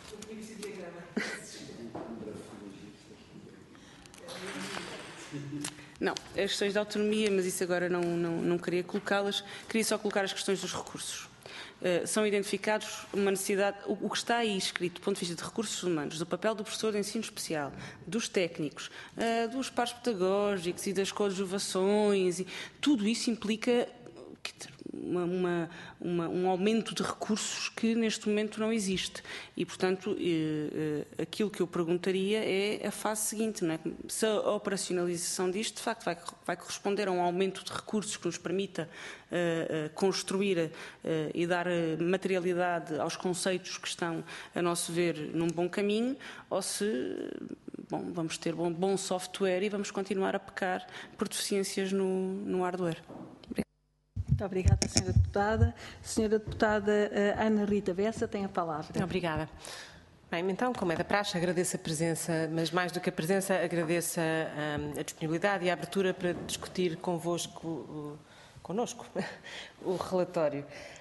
Não, as questões de autonomia, mas isso agora não, não, não queria colocá-las, queria só colocar as questões dos recursos. Uh, são identificados uma necessidade, o, o que está aí escrito do ponto de vista de recursos humanos, do papel do professor de ensino especial, dos técnicos, uh, dos pares pedagógicos e das coadjuvações, e tudo isso implica uma, uma, uma, um aumento de recursos que neste momento não existe. E, portanto, eh, eh, aquilo que eu perguntaria é a fase seguinte, não é? Se a operacionalização disto, de facto, vai, vai corresponder a um aumento de recursos que nos permita eh, eh, construir eh, e dar materialidade aos conceitos que estão, a nosso ver, num bom caminho, ou se, bom, vamos ter bom, bom software e vamos continuar a pecar por deficiências no, no hardware. Muito obrigada, senhora Deputada. Senhora Deputada Ana Rita Bessa tem a palavra. Obrigada. Bem, então, como é da praxe, agradeço a presença, mas mais do que a presença, agradeço a, a disponibilidade e a abertura para discutir convosco, connosco o relatório.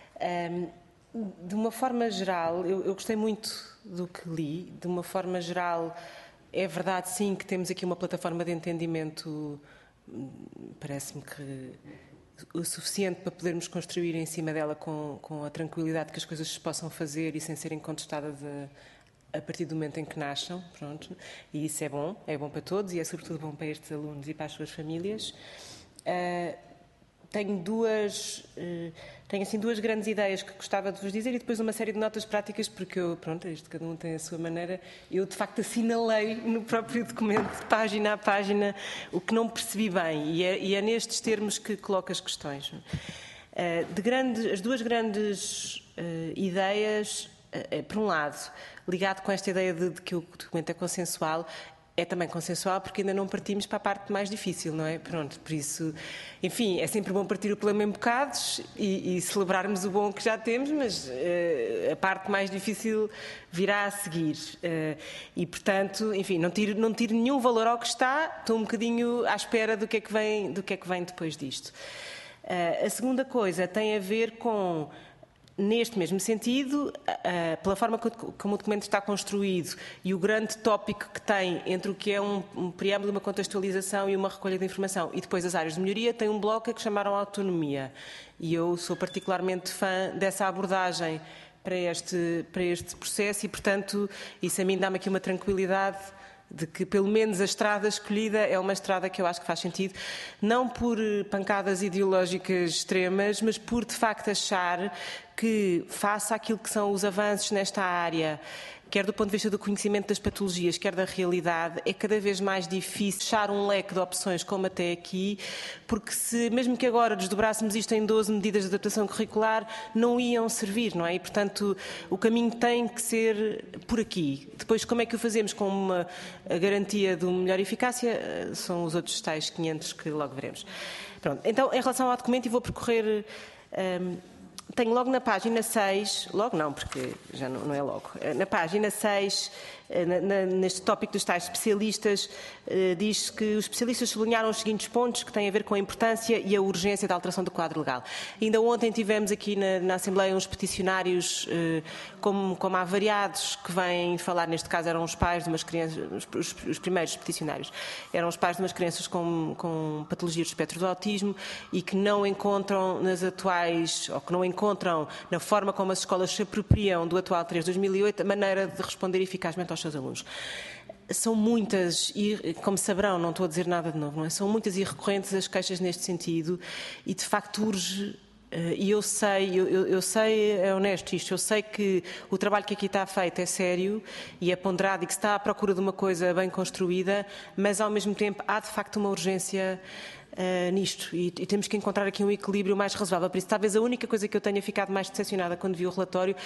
Um, de uma forma geral, eu, eu gostei muito do que li. De uma forma geral, é verdade, sim, que temos aqui uma plataforma de entendimento, parece-me que o suficiente para podermos construir em cima dela com, com a tranquilidade que as coisas se possam fazer e sem serem contestadas a, a partir do momento em que nasçam, pronto. E isso é bom, é bom para todos e é sobretudo bom para estes alunos e para as suas famílias. Uh, tenho duas, uh, tenho assim duas grandes ideias que gostava de vos dizer e depois uma série de notas práticas, porque eu, pronto, isto cada um tem a sua maneira, eu de facto assinalei no próprio documento, página a página, o que não percebi bem e é, e é nestes termos que coloco as questões. Uh, de grandes, as duas grandes uh, ideias, uh, por um lado, ligado com esta ideia de, de que o documento é consensual, é também consensual porque ainda não partimos para a parte mais difícil, não é? Pronto, por isso, enfim, é sempre bom partir o problema em bocados e, e celebrarmos o bom que já temos, mas uh, a parte mais difícil virá a seguir. Uh, e, portanto, enfim, não tiro, não tiro nenhum valor ao que está, estou um bocadinho à espera do que é que vem, do que é que vem depois disto. Uh, a segunda coisa tem a ver com... Neste mesmo sentido, pela forma como o documento está construído e o grande tópico que tem entre o que é um, um preâmbulo, uma contextualização e uma recolha de informação e depois as áreas de melhoria, tem um bloco que chamaram autonomia. E eu sou particularmente fã dessa abordagem para este, para este processo e, portanto, isso a mim dá-me aqui uma tranquilidade de que pelo menos a estrada escolhida é uma estrada que eu acho que faz sentido, não por pancadas ideológicas extremas, mas por de facto achar que, face àquilo que são os avanços nesta área, quer do ponto de vista do conhecimento das patologias, quer da realidade, é cada vez mais difícil fechar um leque de opções como até aqui, porque se, mesmo que agora desdobrássemos isto em doze medidas de adaptação curricular, não iam servir, não é? E, portanto, o caminho tem que ser por aqui. Depois, como é que o fazemos com uma a garantia de uma melhor eficácia? São os outros tais quinhentos que logo veremos. Pronto. Então, em relação ao documento, e vou percorrer... Um, Tenho logo na página seis, logo não, porque já não, não é logo, na página seis, na, na, neste tópico dos tais especialistas, eh, diz que os especialistas sublinharam os seguintes pontos que têm a ver com a importância e a urgência da alteração do quadro legal. Ainda ontem tivemos aqui na, na Assembleia uns peticionários, eh, como, como há variados, que vêm falar, neste caso eram os pais de umas crianças, os, os primeiros peticionários, eram os pais de umas crianças com, com patologia do espectro do autismo e que não encontram nas atuais, ou que não encontram na forma como as escolas se apropriam do atual três de dois mil e oito a maneira de responder eficazmente aos seus alunos. São muitas, e como saberão, não estou a dizer nada de novo, não é? São muitas e recorrentes as queixas neste sentido e de facto urge, e eu sei, eu, eu sei, é honesto isto, eu sei que o trabalho que aqui está feito é sério e é ponderado e que se está à procura de uma coisa bem construída, mas ao mesmo tempo há de facto uma urgência Uh, nisto e, e temos que encontrar aqui um equilíbrio mais razoável. Por isso, talvez a única coisa que eu tenha ficado mais decepcionada quando vi o relatório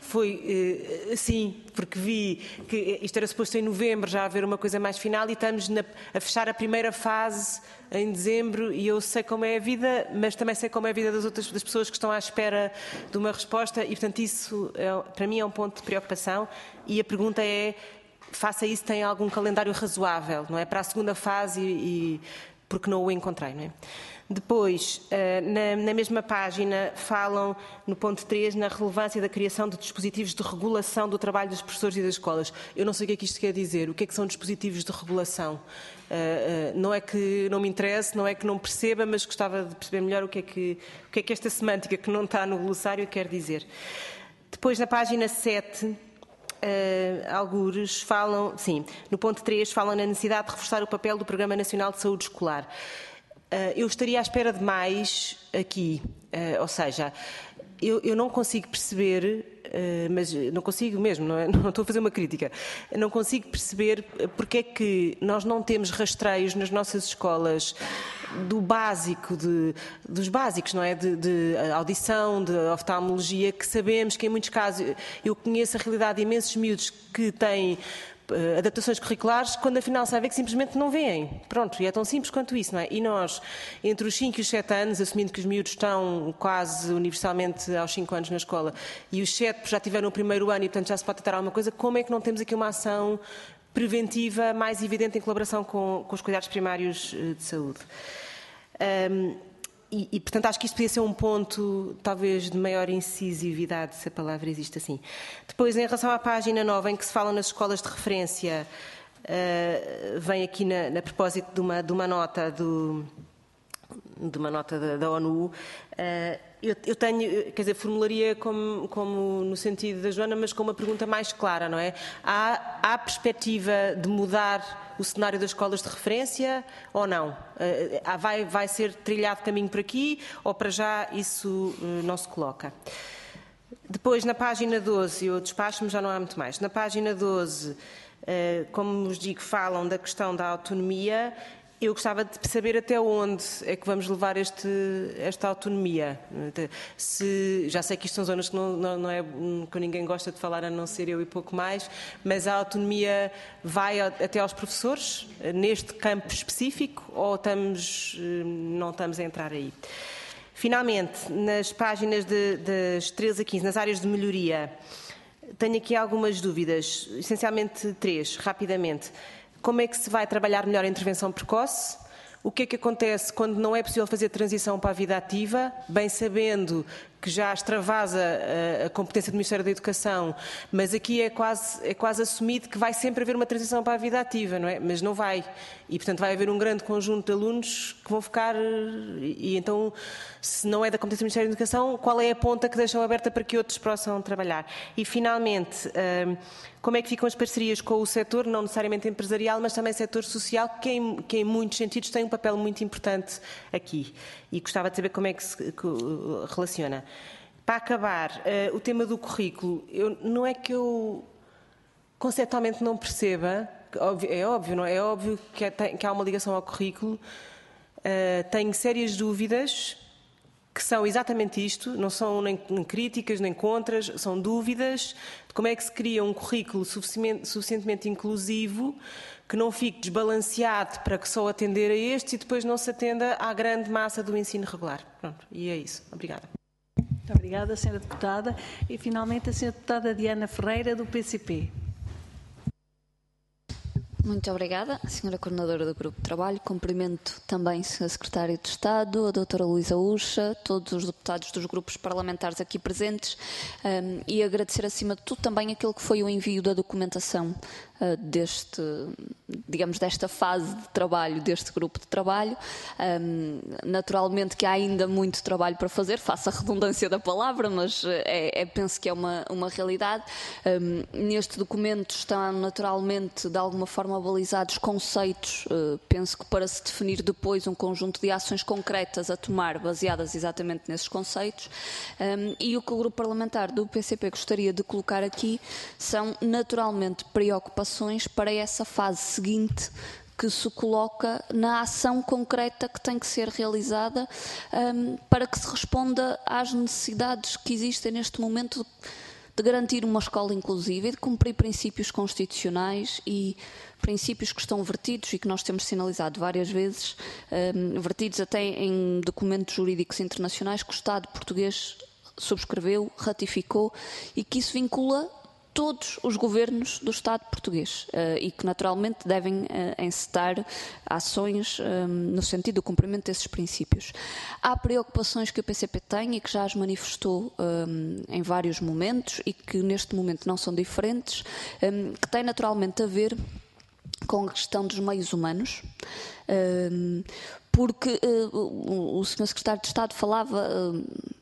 foi, uh, sim, porque vi que isto era suposto em novembro já haver uma coisa mais final e estamos na, a fechar a primeira fase em dezembro e eu sei como é a vida, mas também sei como é a vida das outras das pessoas que estão à espera de uma resposta e, portanto, isso é, para mim é um ponto de preocupação e a pergunta é, face a isso, tem algum calendário razoável, não é? Para a segunda fase e, e porque não o encontrei, não é? Depois, na, na mesma página, falam, no ponto três, na relevância da criação de dispositivos de regulação do trabalho dos professores e das escolas. Eu não sei o que é que isto quer dizer. O que é que são dispositivos de regulação? Não é que não me interesse, não é que não perceba, mas gostava de perceber melhor o que é que, o que é que esta semântica que não está no glossário quer dizer. Depois, na página sete... Uh, algures falam, sim, no ponto três, falam na necessidade de reforçar o papel do Programa Nacional de Saúde Escolar. Uh, eu estaria à espera de mais aqui, uh, ou seja, eu, eu não consigo perceber, uh, mas não consigo mesmo, não, é? Não estou a fazer uma crítica, não consigo perceber porque é que nós não temos rastreios nas nossas escolas do básico, de, dos básicos, não é? De, de audição, de oftalmologia, que sabemos que em muitos casos, eu conheço a realidade de imensos miúdos que têm uh, adaptações curriculares, quando afinal sabem que simplesmente não veem. Pronto, e é tão simples quanto isso, não é? E nós, entre os cinco e os sete anos, assumindo que os miúdos estão quase universalmente aos cinco anos na escola, e os sete já tiveram o primeiro ano e portanto já se pode tentar alguma coisa, como é que não temos aqui uma ação preventiva mais evidente em colaboração com, com os cuidados primários de saúde? Um, e, e, portanto, acho que isto podia ser um ponto, talvez, de maior incisividade, se a palavra existe assim. Depois, em relação à página nove, em que se fala nas escolas de referência, uh, vem aqui na, na propósito de uma, de uma nota do... de uma nota da, da ONU, uh, eu, eu tenho, quer dizer, formularia como, como no sentido da Joana, mas com uma pergunta mais clara, não é? Há, há perspectiva de mudar o cenário das escolas de referência ou não? Uh, vai, vai ser trilhado caminho por aqui ou para já isso uh, não se coloca? Depois, na página doze, eu despacho-me, já não há muito mais. Na página doze, uh, como vos digo, falam da questão da autonomia. Eu gostava de saber até onde é que vamos levar este, esta autonomia. Se, já sei que isto são zonas que não, não, não é, que ninguém gosta de falar, a não ser eu e pouco mais, mas a autonomia vai até aos professores, neste campo específico, ou estamos, não estamos a entrar aí? Finalmente, nas páginas de, das treze a quinze, nas áreas de melhoria, tenho aqui algumas dúvidas, essencialmente três, rapidamente. Como é que se vai trabalhar melhor a intervenção precoce? O que é que acontece quando não é possível fazer transição para a vida ativa, bem sabendo que já extravasa a, a competência do Ministério da Educação, mas aqui é quase, é quase assumido que vai sempre haver uma transição para a vida ativa, não é? Mas não vai. E, portanto, vai haver um grande conjunto de alunos que vão ficar... E, e então, se não é da competência do Ministério da Educação, qual é a ponta que deixam aberta para que outros possam trabalhar? E, finalmente... Hum, como é que ficam as parcerias com o setor, não necessariamente empresarial, mas também setor social, que em, que em muitos sentidos tem um papel muito importante aqui. E gostava de saber como é que se que, uh, relaciona. Para acabar, uh, o tema do currículo, eu, não é que eu conceptualmente não perceba, é óbvio, não é? É óbvio que, é, que há uma ligação ao currículo, uh, tenho sérias dúvidas, que são exatamente isto, não são nem críticas nem contras, são dúvidas de como é que se cria um currículo suficientemente, suficientemente inclusivo que não fique desbalanceado para que só atender a este e depois não se atenda à grande massa do ensino regular. Pronto, e é isso. Obrigada. Muito obrigada, senhora Deputada. E, finalmente, a senhora Deputada Diana Ferreira, do P C P. Muito obrigada, senhora Coordenadora do Grupo de Trabalho. Cumprimento também a senhora Secretária de Estado, a doutora Luísa Ucha, todos os deputados dos grupos parlamentares aqui presentes um, e agradecer acima de tudo também aquilo que foi o envio da documentação uh, deste, digamos, desta fase de trabalho, deste grupo de trabalho. Um, naturalmente que há ainda muito trabalho para fazer, faço a redundância da palavra, mas é, é, penso que é uma, uma realidade. Um, neste documento estão naturalmente, de alguma forma, balizados conceitos, uh, penso que para se definir depois um conjunto de ações concretas a tomar, baseadas exatamente nesses conceitos, um, e o que o Grupo Parlamentar do P C P gostaria de colocar aqui são naturalmente preocupações para essa fase seguinte que se coloca na ação concreta que tem que ser realizada um, para que se responda às necessidades que existem neste momento de garantir uma escola inclusiva e de cumprir princípios constitucionais e princípios que estão vertidos e que nós temos sinalizado várias vezes, um, vertidos até em documentos jurídicos internacionais que o Estado português subscreveu, ratificou e que isso vincula todos os governos do Estado português uh, e que naturalmente devem uh, encetar ações um, no sentido do cumprimento desses princípios. Há preocupações que o P C P tem e que já as manifestou um, em vários momentos e que neste momento não são diferentes, um, que têm naturalmente a ver com a questão dos meios humanos, um, porque uh, o senhor Secretário de Estado falava uh,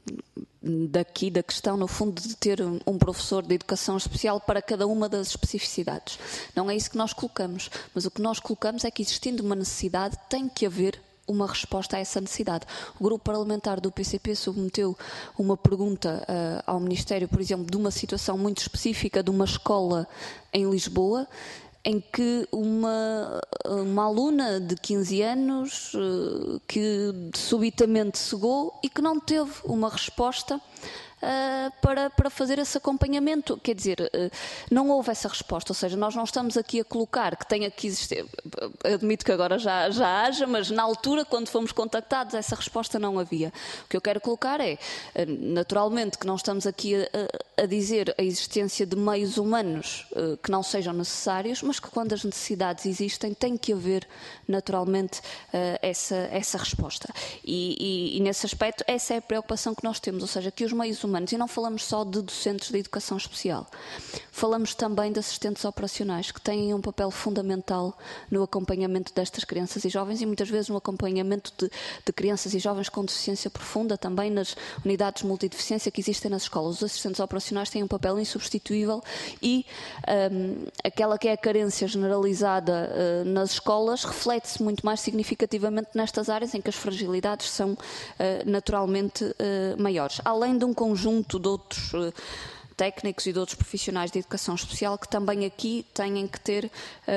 daqui da questão, no fundo, de ter um professor de educação especial para cada uma das especificidades. Não é isso que nós colocamos, mas o que nós colocamos é que, existindo uma necessidade, tem que haver uma resposta a essa necessidade. O grupo parlamentar do P C P submeteu uma pergunta uh, ao Ministério, por exemplo, de uma situação muito específica de uma escola em Lisboa, em que uma, uma aluna de quinze anos uh, que subitamente cegou e que não teve uma resposta uh, para, para fazer esse acompanhamento. Quer dizer, uh, não houve essa resposta, ou seja, nós não estamos aqui a colocar que tenha que existir, admito que agora já, já haja, mas na altura, quando fomos contactados, essa resposta não havia. O que eu quero colocar é, naturalmente, que não estamos aqui a, a dizer a existência de meios humanos uh, que não sejam necessários, mas que quando as necessidades existem, tem que haver, naturalmente, uh, essa, essa resposta. E, e, e, nesse aspecto, essa é a preocupação que nós temos, ou seja, que os meios humanos, e não falamos só de docentes de educação especial, falamos também de assistentes operacionais, que têm um papel fundamental no acompanhamento destas crianças e jovens e muitas vezes no acompanhamento de, de crianças e jovens com deficiência profunda, também nas unidades de multideficiência que existem nas escolas. Os assistentes operacionais têm um papel insubstituível e um, aquela que é a carência generalizada uh, nas escolas reflete-se muito mais significativamente nestas áreas em que as fragilidades são uh, naturalmente uh, maiores. Além de um conjunto de outros uh, técnicos e de outros profissionais de educação especial que também aqui têm que ter,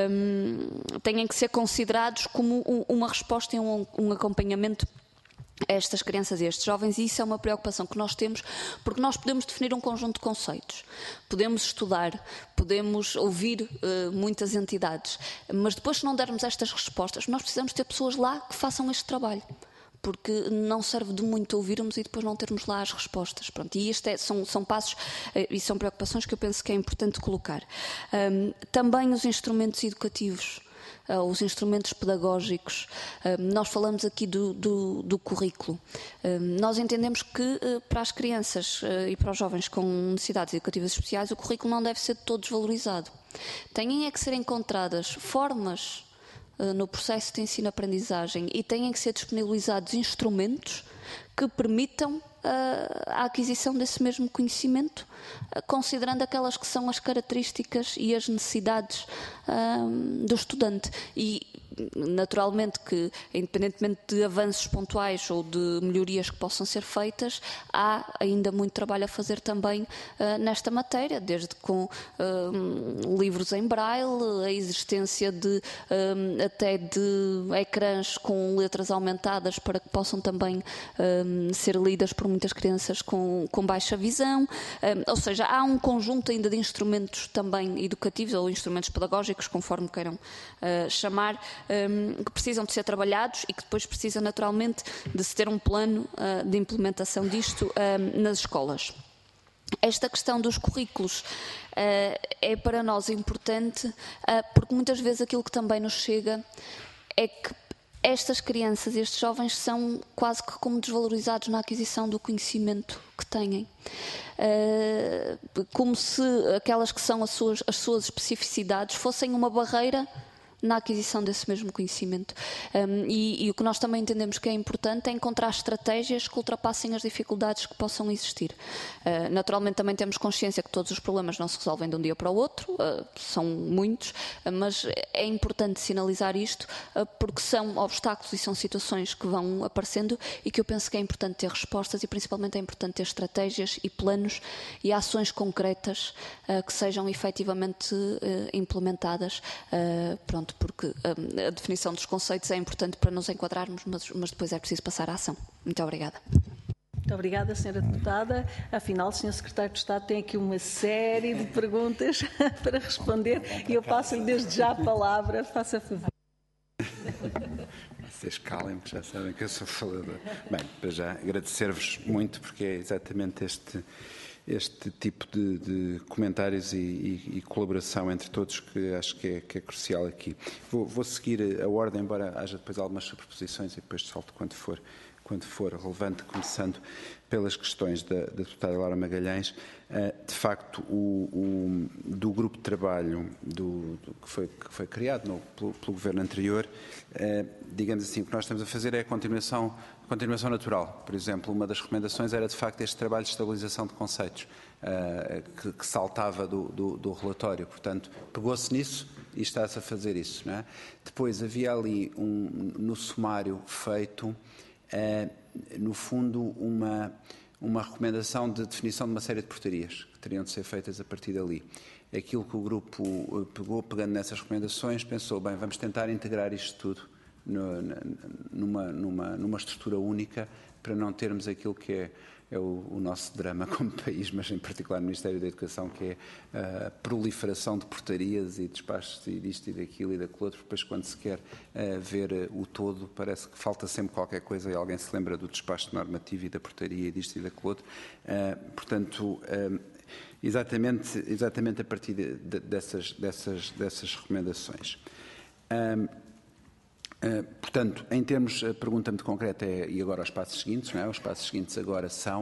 um, têm que ser considerados como um, uma resposta e um, um acompanhamento a estas crianças e a estes jovens, e isso é uma preocupação que nós temos, porque nós podemos definir um conjunto de conceitos, podemos estudar, podemos ouvir uh, muitas entidades, mas depois, se não dermos estas respostas, nós precisamos ter pessoas lá que façam este trabalho, porque não serve de muito ouvirmos e depois não termos lá as respostas. Pronto, e isto é, são, são passos uh, e são preocupações que eu penso que é importante colocar. Um, também os instrumentos educativos, Uh, os instrumentos pedagógicos. Uh, nós falamos aqui do, do, do currículo. Uh, nós entendemos que uh, para as crianças uh, e para os jovens com necessidades educativas especiais o currículo não deve ser de todo desvalorizado. Têm é que ser encontradas formas uh, no processo de ensino-aprendizagem e têm que ser disponibilizados instrumentos que permitam a aquisição desse mesmo conhecimento, considerando aquelas que são as características e as necessidades um, do estudante. E, naturalmente, que, independentemente de avanços pontuais ou de melhorias que possam ser feitas, há ainda muito trabalho a fazer também uh, nesta matéria, desde com uh, livros em braille, a existência de, um, até de ecrãs com letras aumentadas para que possam também um, ser lidas por muitas crianças com, com baixa visão, um, ou seja, há um conjunto ainda de instrumentos também educativos ou instrumentos pedagógicos, conforme queiram uh, chamar, um, que precisam de ser trabalhados e que depois precisa naturalmente de se ter um plano uh, de implementação disto um, nas escolas. Esta questão dos currículos uh, é para nós importante uh, porque muitas vezes aquilo que também nos chega é que estas crianças e estes jovens são quase que como desvalorizados na aquisição do conhecimento que têm. Uh, como se aquelas que são as suas, as suas especificidades fossem uma barreira na aquisição desse mesmo conhecimento. Um, e, e o que nós também entendemos que é importante é encontrar estratégias que ultrapassem as dificuldades que possam existir. Uh, naturalmente também temos consciência que todos os problemas não se resolvem de um dia para o outro, uh, são muitos, uh, mas é importante sinalizar isto uh, porque são obstáculos e são situações que vão aparecendo e que eu penso que é importante ter respostas e principalmente é importante ter estratégias e planos e ações concretas uh, que sejam efetivamente uh, implementadas. Uh, pronto, porque um, a definição dos conceitos é importante para nos enquadrarmos, mas, mas depois é preciso passar à ação. Muito obrigada. Muito obrigada, senhora Deputada. Afinal, o senhor Secretário de Estado tem aqui uma série de perguntas para responder e eu passo-lhe desde já a palavra. Faça favor. Vocês calem, porque já sabem que eu sou falador. Bem, para já agradecer-vos muito, porque é exatamente este, este tipo de, de comentários e, e, e colaboração entre todos, que acho que é, que é crucial aqui. Vou, vou seguir a ordem, embora haja depois algumas superposições e depois salto quando for, quando for relevante, começando pelas questões da, da deputada Laura Magalhães. De facto, o, o, do grupo de trabalho do, do, que, foi, que foi criado no, pelo, pelo governo anterior, digamos assim, o que nós estamos a fazer é a continuação, a continuação natural. Por exemplo, uma das recomendações era, de facto, este trabalho de estabilização de conceitos, que, que saltava do, do, do relatório. Portanto, pegou-se nisso e está-se a fazer isso. Não é? Depois, havia ali, um, no sumário feito, Uh, no fundo, uma, uma recomendação de definição de uma série de portarias que teriam de ser feitas a partir dali. Aquilo que o grupo pegou, pegando nessas recomendações, pensou, bem, vamos tentar integrar isto tudo no, numa, numa, numa estrutura única para não termos aquilo que é, é o, o nosso drama como país, mas em particular no Ministério da Educação, que é a proliferação de portarias e despachos e disto e daquilo e daquilo outro. Depois, quando se quer uh, ver uh, o todo, parece que falta sempre qualquer coisa e alguém se lembra do despacho normativo e da portaria e disto e daquilo outro. Uh, portanto, uh, exatamente, exatamente a partir de, de, dessas, dessas, dessas recomendações. Um, Uh, portanto, em termos, a pergunta muito concreta é, e agora os passos seguintes, não é? Os passos seguintes agora são, uh,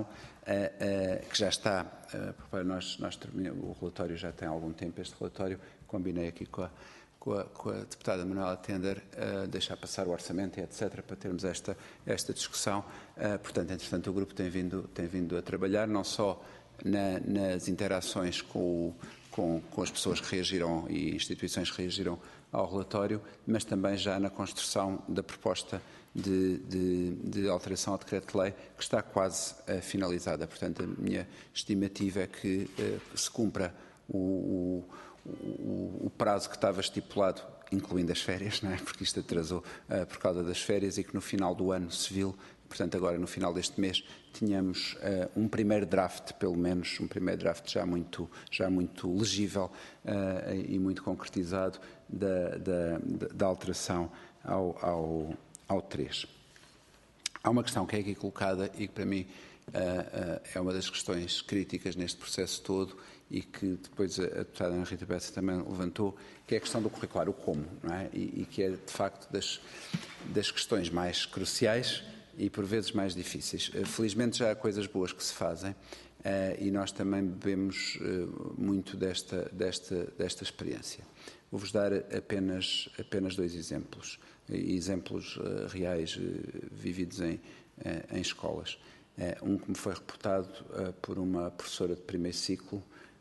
uh, que já está, uh, nós, nós terminamos, o relatório já tem algum tempo, este relatório, combinei aqui com a, com a, com a deputada Manuela Tender, uh, deixar passar o orçamento e etcétera, para termos esta, esta discussão. Uh, portanto, entretanto, o grupo tem vindo, tem vindo a trabalhar, não só na, nas interações com, o, com, com as pessoas que reagiram e instituições que reagiram ao relatório, mas também já na construção da proposta de, de, de alteração ao decreto-lei, que está quase uh, finalizada. Portanto, a minha estimativa é que uh, se cumpra o, o, o, o prazo que estava estipulado, incluindo as férias, não é? Porque isto atrasou uh, por causa das férias, e que no final do ano civil, portanto agora no final deste mês, tínhamos uh, um primeiro draft, pelo menos, um primeiro draft já muito, já muito legível uh, e muito concretizado da, da, da alteração ao, ao, ao três. Há uma questão que é aqui colocada e que para mim uh, uh, é uma das questões críticas neste processo todo e que depois a, a deputada Ana Rita Bessa também levantou, que é a questão do curricular, o como, não é? E, e que é de facto das, das questões mais cruciais e por vezes mais difíceis. Felizmente já há coisas boas que se fazem uh, e nós também bebemos uh, muito desta, desta, desta experiência. Vou-vos dar apenas, apenas dois exemplos, exemplos uh, reais uh, vividos em, uh, em escolas. Uh, um que me foi reportado uh, por uma professora de primeiro ciclo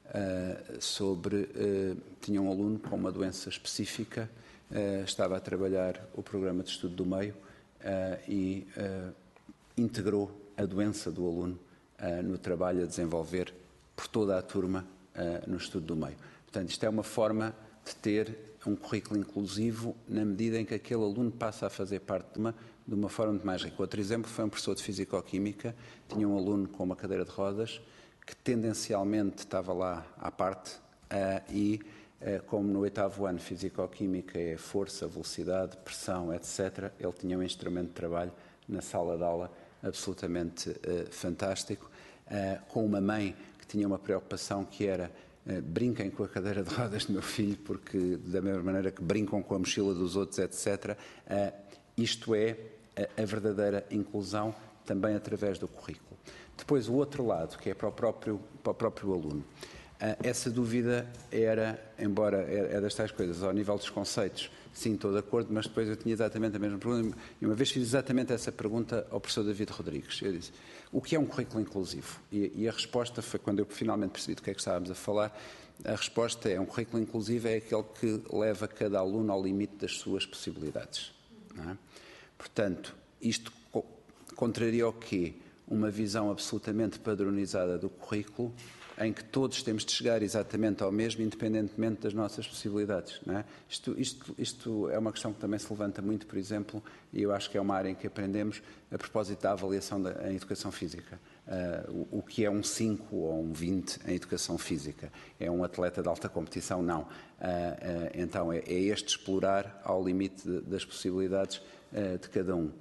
uh, sobre, uh, tinha um aluno com uma doença específica, uh, estava a trabalhar o programa de estudo do meio, Uh, e uh, integrou a doença do aluno uh, no trabalho a desenvolver por toda a turma uh, no estudo do meio. Portanto, isto é uma forma de ter um currículo inclusivo na medida em que aquele aluno passa a fazer parte de uma, de uma forma muito mais rica. Outro exemplo foi um professor de Fisicoquímica, tinha um aluno com uma cadeira de rodas que tendencialmente estava lá à parte uh, e como no oitavo ano Fisicoquímica é força, velocidade, pressão, etcétera, ele tinha um instrumento de trabalho na sala de aula absolutamente uh, fantástico, uh, com uma mãe que tinha uma preocupação que era uh, brinquem com a cadeira de rodas do meu filho, porque da mesma maneira que brincam com a mochila dos outros, etcétera. Uh, isto é a, a verdadeira inclusão também através do currículo. Depois o outro lado, que é para o próprio, para o próprio aluno. Essa dúvida era, embora é das tais coisas, ao nível dos conceitos, sim, estou de acordo, mas depois eu tinha exatamente a mesma pergunta, e uma vez fiz exatamente essa pergunta ao professor David Rodrigues. Eu disse, o que é um currículo inclusivo? E, e a resposta foi, quando eu finalmente percebi do que é que estávamos a falar, a resposta é, um currículo inclusivo é aquele que leva cada aluno ao limite das suas possibilidades. Não é? Portanto, isto contraria ao quê? Uma visão absolutamente padronizada do currículo, em que todos temos de chegar exatamente ao mesmo, independentemente das nossas possibilidades. Não é? Isto, isto, isto é uma questão que também se levanta muito, por exemplo, e eu acho que é uma área em que aprendemos, a propósito da avaliação da em educação física. Uh, o, o que é um cinco ou um vinte em educação física? É um atleta de alta competição? Não. Uh, uh, então, é, é este explorar ao limite de, das possibilidades uh, de cada um.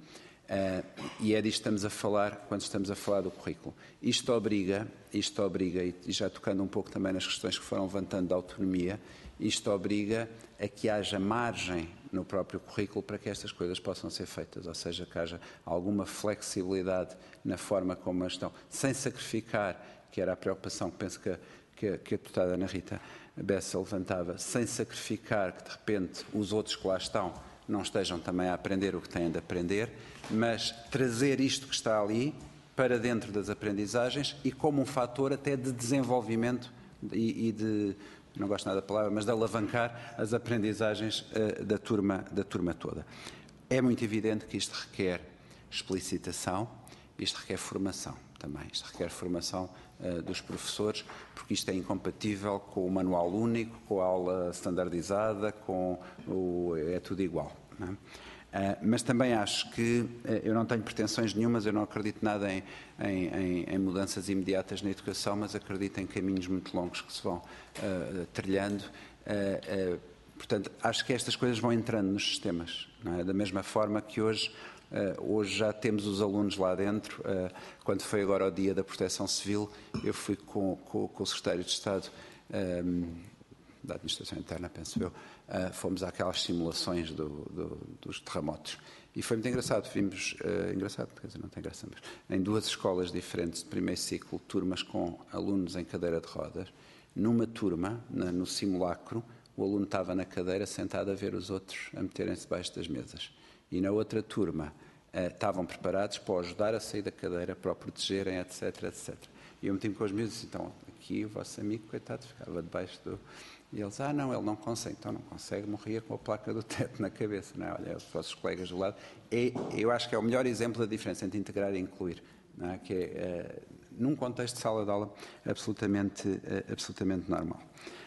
Uh, e é disto que estamos a falar quando estamos a falar do currículo. Isto obriga, isto obriga, e já tocando um pouco também nas questões que foram levantando da autonomia, isto obriga a que haja margem no próprio currículo para que estas coisas possam ser feitas, ou seja, que haja alguma flexibilidade na forma como elas estão, sem sacrificar, que era a preocupação que penso que, que, que a deputada Ana Rita Bessa levantava, sem sacrificar que de repente os outros que lá estão não estejam também a aprender o que têm de aprender, mas trazer isto que está ali para dentro das aprendizagens e como um fator até de desenvolvimento e, e de, não gosto nada da palavra, mas de alavancar as aprendizagens uh, da, turma, da turma toda. É muito evidente que isto requer explicitação, isto requer formação também, isto requer formação uh, dos professores, porque isto é incompatível com o manual único, com a aula standardizada, com o... é tudo igual. Não é? Uh, mas também acho que uh, eu não tenho pretensões nenhumas, eu não acredito nada em, em, em, em mudanças imediatas na educação, mas acredito em caminhos muito longos que se vão uh, trilhando. Uh, uh, portanto, acho que estas coisas vão entrando nos sistemas, não é? Da mesma forma que hoje, uh, hoje já temos os alunos lá dentro. Uh, quando foi agora o dia da Proteção Civil, eu fui com, com, com o Secretário de Estado um, da Administração Interna, penso eu, uh, fomos àquelas simulações do, do, dos terremotos. E foi muito engraçado, vimos, uh, engraçado, quer dizer, não tem graça, mas em duas escolas diferentes de primeiro ciclo, turmas com alunos em cadeira de rodas. Numa turma, na, no simulacro, o aluno estava na cadeira sentado a ver os outros a meterem-se debaixo das mesas. E na outra turma, uh, estavam preparados para o ajudar a sair da cadeira, para o protegerem, etc, etcétera. E eu meti-me com os meus e então, aqui o vosso amigo, coitado, ficava debaixo do... E eles, ah, não, ele não consegue. Então não consegue, morria com a placa do teto na cabeça. Não é? Olha, os vossos colegas do lado. É, eu acho que é o melhor exemplo da diferença entre integrar e incluir. Não é? Que é, é, num contexto de sala de aula, absolutamente, é, absolutamente normal.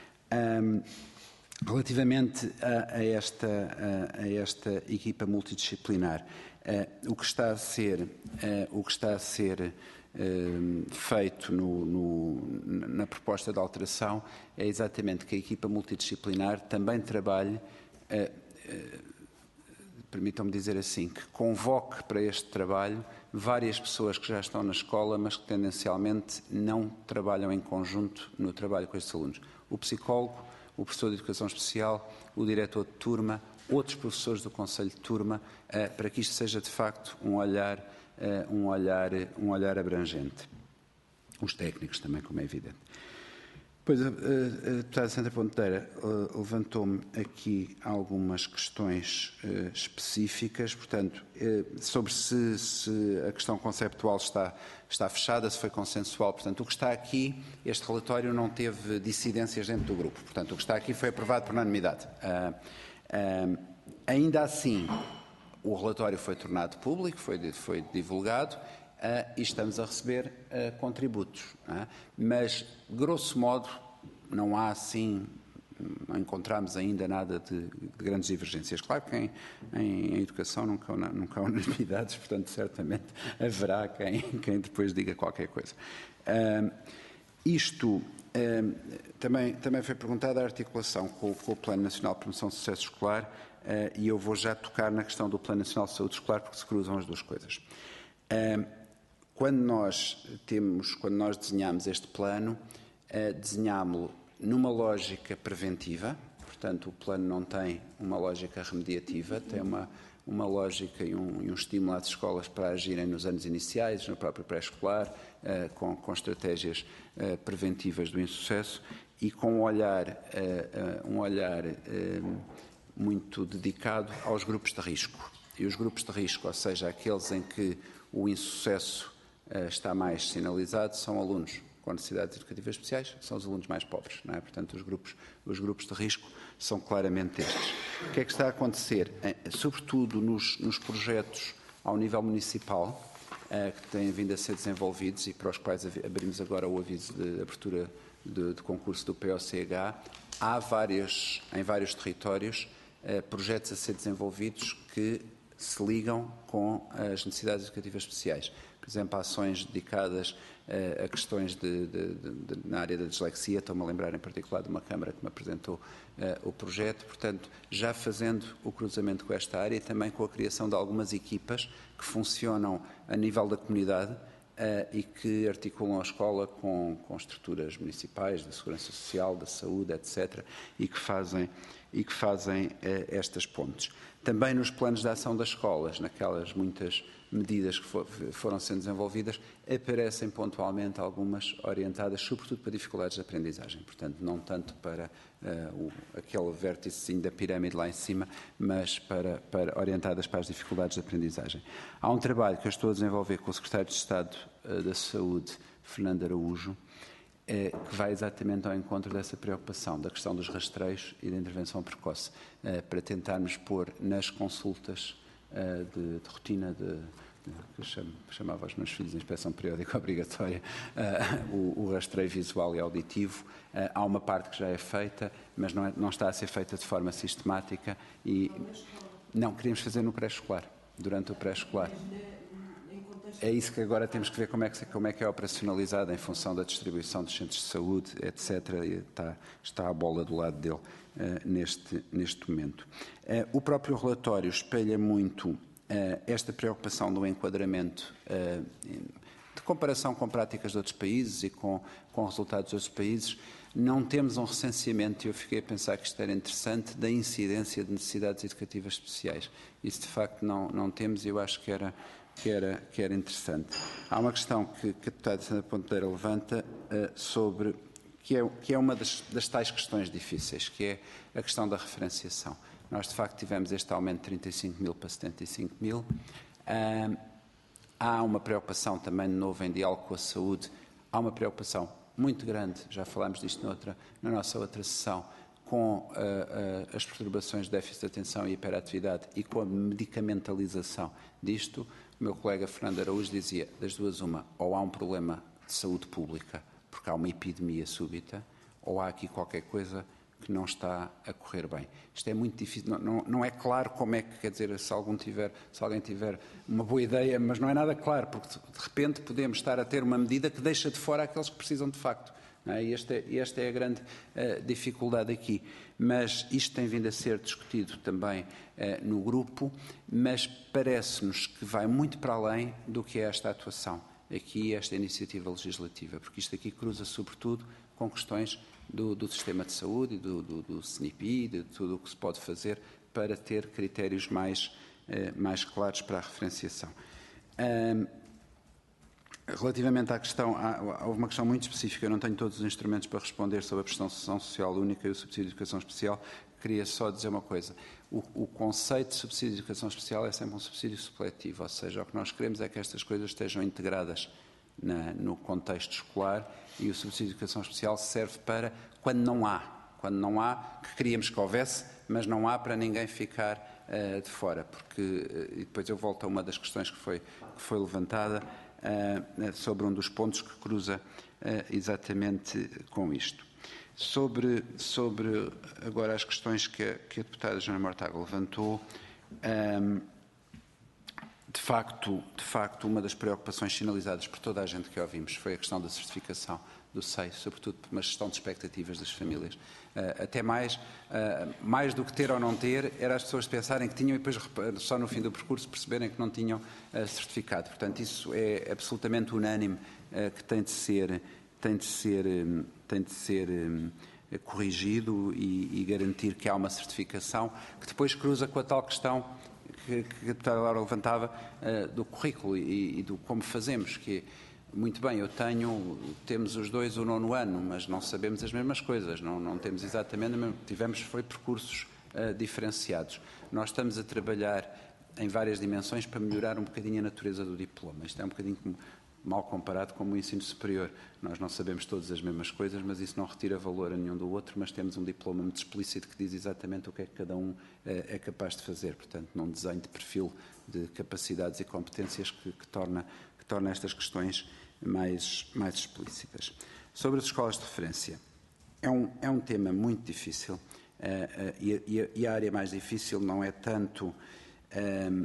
Um, relativamente a, a, esta, a, a esta equipa multidisciplinar, uh, o que está a ser, uh, o que está a ser feito no, no, na proposta de alteração é exatamente que a equipa multidisciplinar também trabalhe, eh, eh, permitam-me dizer assim, que convoque para este trabalho várias pessoas que já estão na escola, mas que tendencialmente não trabalham em conjunto no trabalho com estes alunos. O psicólogo, o professor de educação especial, o diretor de turma, outros professores do conselho de turma, eh, para que isto seja de facto um olhar Uh, um, olhar, um olhar abrangente. Os técnicos também, como é evidente. Depois, a, a, a deputada Sandra Ponteira uh, levantou-me aqui algumas questões uh, específicas, portanto, uh, sobre se, se a questão conceptual está, está fechada, se foi consensual. Portanto, o que está aqui, este relatório não teve dissidências dentro do grupo. Portanto, o que está aqui foi aprovado por unanimidade. Uh, uh, ainda assim, o relatório foi tornado público, foi, foi divulgado uh, e estamos a receber uh, contributos. Uh, mas, grosso modo, não há assim, não encontramos ainda nada de, de grandes divergências. Claro que em, em, em educação nunca, nunca há unanimidades, portanto, certamente haverá quem, quem depois diga qualquer coisa. Uh, isto uh, também, também foi perguntada a articulação com, com o Plano Nacional de Promoção de Sucesso Escolar. Uh, e eu vou já tocar na questão do Plano Nacional de Saúde Escolar, porque se cruzam as duas coisas. Uh, quando nós temos, quando nós desenhamos este plano, uh, desenhámo-lo numa lógica preventiva, portanto o plano não tem uma lógica remediativa, tem uma, uma lógica e um, e um estímulo às escolas para agirem nos anos iniciais, no próprio pré-escolar, uh, com, com estratégias uh, preventivas do insucesso e com um olhar, uh, uh, um olhar uh, muito dedicado aos grupos de risco. E os grupos de risco, ou seja, aqueles em que o insucesso uh, está mais sinalizado, são alunos com necessidades educativas especiais, são os alunos mais pobres, não é? Portanto, os grupos, os grupos de risco são claramente estes. O que é que está a acontecer? Sobretudo nos, nos projetos ao nível municipal, uh, que têm vindo a ser desenvolvidos e para os quais abrimos agora o aviso de abertura de, de concurso do P O C H, há vários, em vários territórios, Uh, projetos a ser desenvolvidos que se ligam com as necessidades educativas especiais. por exemplo, ações dedicadas uh, a questões de, de, de, de, na área da dislexia. Estou-me a lembrar em particular de uma Câmara que me apresentou uh, o projeto, portanto, já fazendo o cruzamento com esta área e também com a criação de algumas equipas que funcionam a nível da comunidade uh, e que articulam a escola com, com estruturas municipais, da segurança social, da saúde, etcétera, e que fazem, e que fazem uh, estas pontes. Também nos planos de ação das escolas, naquelas muitas medidas que for, foram sendo desenvolvidas, aparecem pontualmente algumas orientadas, sobretudo para dificuldades de aprendizagem. Portanto, não tanto para uh, o, aquele vérticezinho da pirâmide lá em cima, mas para, para, orientadas para as dificuldades de aprendizagem. Há um trabalho que eu estou a desenvolver com o Secretário de Estado uh, da Saúde, Fernando Araújo, É, que vai exatamente ao encontro dessa preocupação, da questão dos rastreios e da intervenção precoce, é, para tentarmos pôr nas consultas é, de, de rotina, de, de, que eu chamo, chamava aos meus filhos de inspeção periódica obrigatória, é, o, o rastreio visual e auditivo. É, há uma parte que já é feita, mas não, é, não está a ser feita de forma sistemática e não, queríamos fazer no pré-escolar, durante o pré-escolar. É isso que agora temos que ver como é que, como é que é operacionalizado em função da distribuição dos centros de saúde, etcétera. E está, está a bola do lado dele uh, neste, neste momento. Uh, o próprio relatório espelha muito uh, esta preocupação do enquadramento uh, de comparação com práticas de outros países e com, com resultados de outros países. Não temos um recenseamento, e eu fiquei a pensar que isto era interessante, da incidência de necessidades educativas especiais. Isso, de facto, não, não temos e eu acho que era... Que era, que era interessante. Há uma questão que, que a deputada Sandra Ponteira levanta uh, sobre, que é, que é uma das, das tais questões difíceis, que é a questão da referenciação. Nós, de facto, tivemos este aumento de trinta e cinco mil para setenta e cinco mil. Uh, há uma preocupação também, de novo, em diálogo com a saúde. Há uma preocupação muito grande, já falámos disto noutra, na nossa outra sessão, com uh, uh, as perturbações de déficit de atenção e hiperatividade e com a medicamentalização disto. O meu colega Fernando Araújo dizia, das duas uma, ou há um problema de saúde pública, porque há uma epidemia súbita, ou há aqui qualquer coisa que não está a correr bem. Isto é muito difícil, não, não, não é claro como é que, quer dizer, se, algum tiver, se alguém tiver uma boa ideia, mas não é nada claro, porque de repente podemos estar a ter uma medida que deixa de fora aqueles que precisam de facto. E esta é, esta é a grande uh, dificuldade aqui. Mas isto tem vindo a ser discutido também uh, no grupo, mas parece-nos que vai muito para além do que é esta atuação, aqui esta iniciativa legislativa, porque isto aqui cruza sobretudo com questões do, do sistema de saúde e do, do, do S N I P I, de tudo o que se pode fazer para ter critérios mais, uh, mais claros para a referenciação. Um, Relativamente à questão, há, houve uma questão muito específica, eu não tenho todos os instrumentos para responder sobre a prestação social única e o subsídio de educação especial. Queria só dizer uma coisa, o, o conceito de subsídio de educação especial é sempre um subsídio supletivo, ou seja, o que nós queremos é que estas coisas estejam integradas na, no contexto escolar e o subsídio de educação especial serve para quando não há, quando não há, que queríamos que houvesse, mas não há para ninguém ficar uh, de fora, porque, uh, e depois eu volto a uma das questões que foi, que foi levantada, Uh, sobre um dos pontos que cruza uh, exatamente com isto. Sobre, sobre agora as questões que a, que a deputada Joana Mortágua levantou, um, de, facto, de facto, uma das preocupações sinalizadas por toda a gente que ouvimos foi a questão da certificação do S E I, sobretudo por uma gestão de expectativas das famílias. Uh, até mais, uh, mais do que ter ou não ter, era as pessoas pensarem que tinham e depois só no fim do percurso perceberem que não tinham uh, certificado. Portanto, isso é absolutamente unânime uh, que tem de ser, tem de ser, um, tem de ser um, corrigido e, e garantir que há uma certificação que depois cruza com a tal questão que, que a deputada Laura levantava uh, do currículo e, e do como fazemos, que muito bem, eu tenho, temos os dois o nono ano, mas não sabemos as mesmas coisas, não, não temos exatamente, tivemos foi percursos uh, diferenciados. Nós estamos a trabalhar em várias dimensões para melhorar um bocadinho a natureza do diploma. Isto é um bocadinho mal comparado com o ensino superior. Nós não sabemos todas as mesmas coisas, mas isso não retira valor a nenhum do outro, mas temos um diploma muito explícito que diz exatamente o que é que cada um uh, é capaz de fazer. Portanto, num desenho de perfil de capacidades e competências que, que torna torna estas questões mais, mais explícitas. Sobre as escolas de referência, é um, é um tema muito difícil uh, uh, e, e, a, e a área mais difícil não é tanto, um,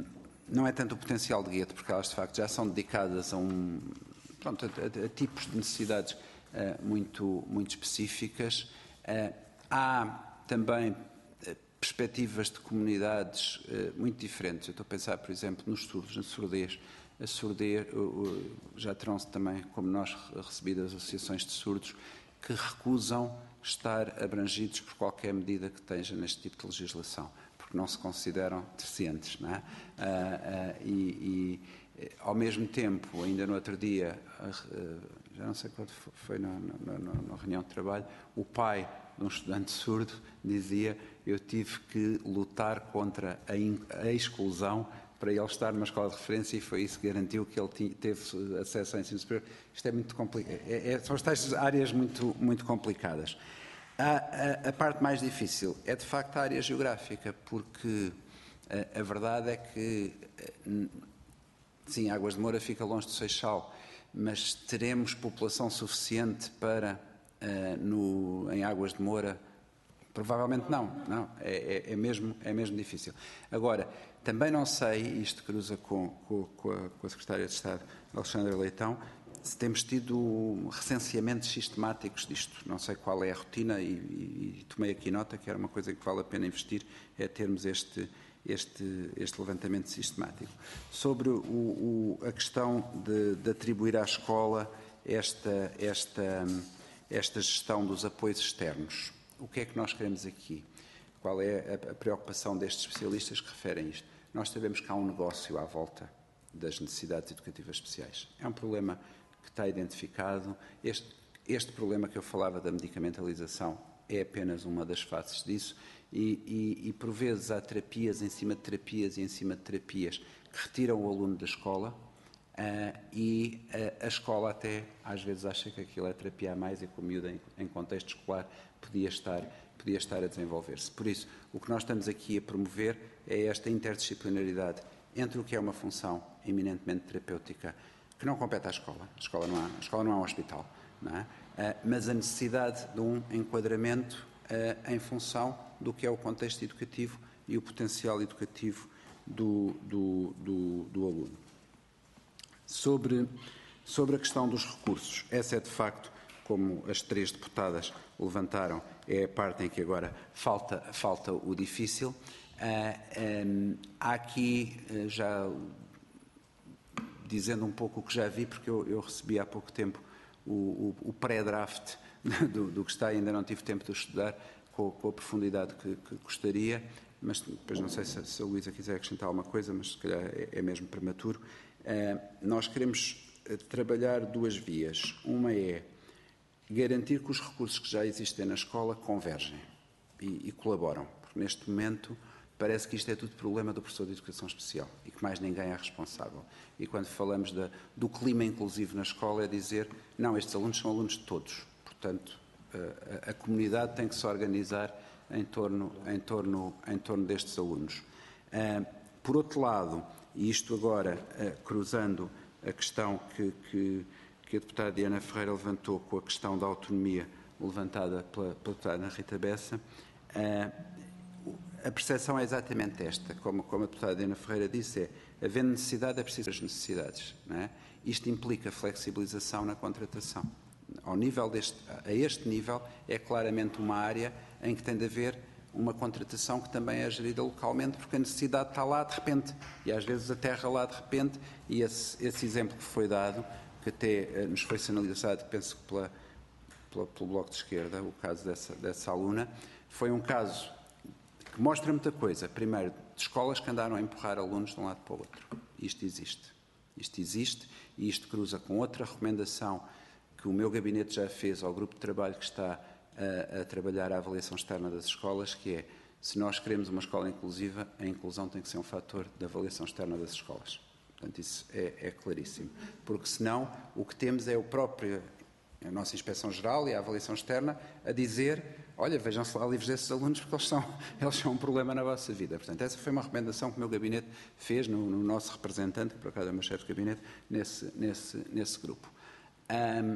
não é tanto o potencial de gueto, porque elas de facto já são dedicadas a, um, pronto, a, a, a tipos de necessidades uh, muito, muito específicas. Uh, há também uh, perspectivas de comunidades uh, muito diferentes. Eu estou a pensar, por exemplo, nos surdos, na surdez. A surdez, uh, uh, já terão-se também, como nós, recebido as associações de surdos, que recusam estar abrangidos por qualquer medida que esteja neste tipo de legislação, porque não se consideram deficientes, não é? Uh, uh, e, e, ao mesmo tempo, ainda no outro dia, uh, já não sei quando foi na, na, na, na reunião de trabalho, o pai de um estudante surdo dizia: eu tive que lutar contra a, in, a exclusão para ele estar numa escola de referência, e foi isso que garantiu que ele tinha, teve acesso ao ensino superior. Isto é muito complicado. É, é, são estas áreas muito, muito complicadas. A, a, a parte mais difícil é, de facto, a área geográfica, porque a, a verdade é que, sim, Águas de Moura fica longe do Seixal, mas teremos população suficiente para, uh, no, em Águas de Moura? Provavelmente não. não é, é, é, mesmo, é mesmo difícil. Agora, também não sei, isto cruza com, com, com, a, com a Secretária de Estado, Alexandra Leitão, se temos tido recenseamentos sistemáticos disto. Não sei qual é a rotina e, e, e tomei aqui nota que era uma coisa que vale a pena investir, é termos este, este, este levantamento sistemático. Sobre o, o, a questão de, de atribuir à escola esta, esta, esta gestão dos apoios externos. O que é que nós queremos aqui? Qual é a, a preocupação destes especialistas que referem isto? Nós sabemos que há um negócio à volta das necessidades educativas especiais. É um problema que está identificado. Este, este problema que eu falava da medicamentalização é apenas uma das faces disso e, e, e, por vezes, há terapias em cima de terapias e em cima de terapias que retiram o aluno da escola uh, e uh, a escola até, às vezes, acha que aquilo é terapia a mais e que o miúdo, em, em contexto escolar, podia estar, podia estar a desenvolver-se. Por isso, o que nós estamos aqui a promover é esta interdisciplinaridade entre o que é uma função eminentemente terapêutica, que não compete à escola, a escola não, há, a escola não é um hospital, não é? Uh, mas a necessidade de um enquadramento uh, em função do que é o contexto educativo e o potencial educativo do, do, do, do aluno. Sobre, sobre a questão dos recursos, essa é de facto, como as três deputadas levantaram, é a parte em que agora falta, falta o difícil. Uh, um, há aqui, uh, já dizendo um pouco o que já vi, porque eu, eu recebi há pouco tempo o, o, o pré-draft do, do que está, ainda não tive tempo de estudar com, com a profundidade que, que gostaria, mas depois não sei se, se a Luísa quiser acrescentar alguma coisa, mas se calhar é, é mesmo prematuro. Uh, nós queremos trabalhar duas vias. Uma é garantir que os recursos que já existem na escola convergem e, e colaboram, porque neste momento parece que isto é tudo problema do professor de Educação Especial e que mais ninguém é responsável. E quando falamos da, do clima inclusivo na escola é dizer, não, estes alunos são alunos de todos, portanto a, a comunidade tem que se organizar em torno, em torno, em torno destes alunos. Uh, por outro lado, e isto agora uh, cruzando a questão que, que, que a deputada Diana Ferreira levantou com a questão da autonomia levantada pela, pela deputada Ana Rita Bessa, uh, a percepção é exatamente esta, como, como a deputada Diana Ferreira disse, é, havendo necessidade é preciso as necessidades. Não é? Isto implica flexibilização na contratação. Ao nível deste, a este nível é claramente uma área em que tem de haver uma contratação que também é gerida localmente, porque a necessidade está lá de repente, e às vezes aterra lá de repente, e esse, esse exemplo que foi dado, que até nos foi sinalizado, penso que pela, pela, pelo Bloco de Esquerda, o caso dessa, dessa aluna, foi um caso que mostra muita coisa. Primeiro, de escolas que andaram a empurrar alunos de um lado para o outro. Isto existe. Isto existe e isto cruza com outra recomendação que o meu gabinete já fez ao grupo de trabalho que está a, a trabalhar a avaliação externa das escolas, que é, se nós queremos uma escola inclusiva, a inclusão tem que ser um fator da avaliação externa das escolas. Portanto, isso é, é claríssimo. Porque, senão, o que temos é o próprio, a nossa Inspeção-Geral e a avaliação externa a dizer, olha, vejam-se lá livres desses alunos porque eles são, eles são um problema na vossa vida. Portanto, essa foi uma recomendação que o meu gabinete fez no, no nosso representante, que por acaso é o meu chefe de gabinete, nesse, nesse, nesse grupo. Um,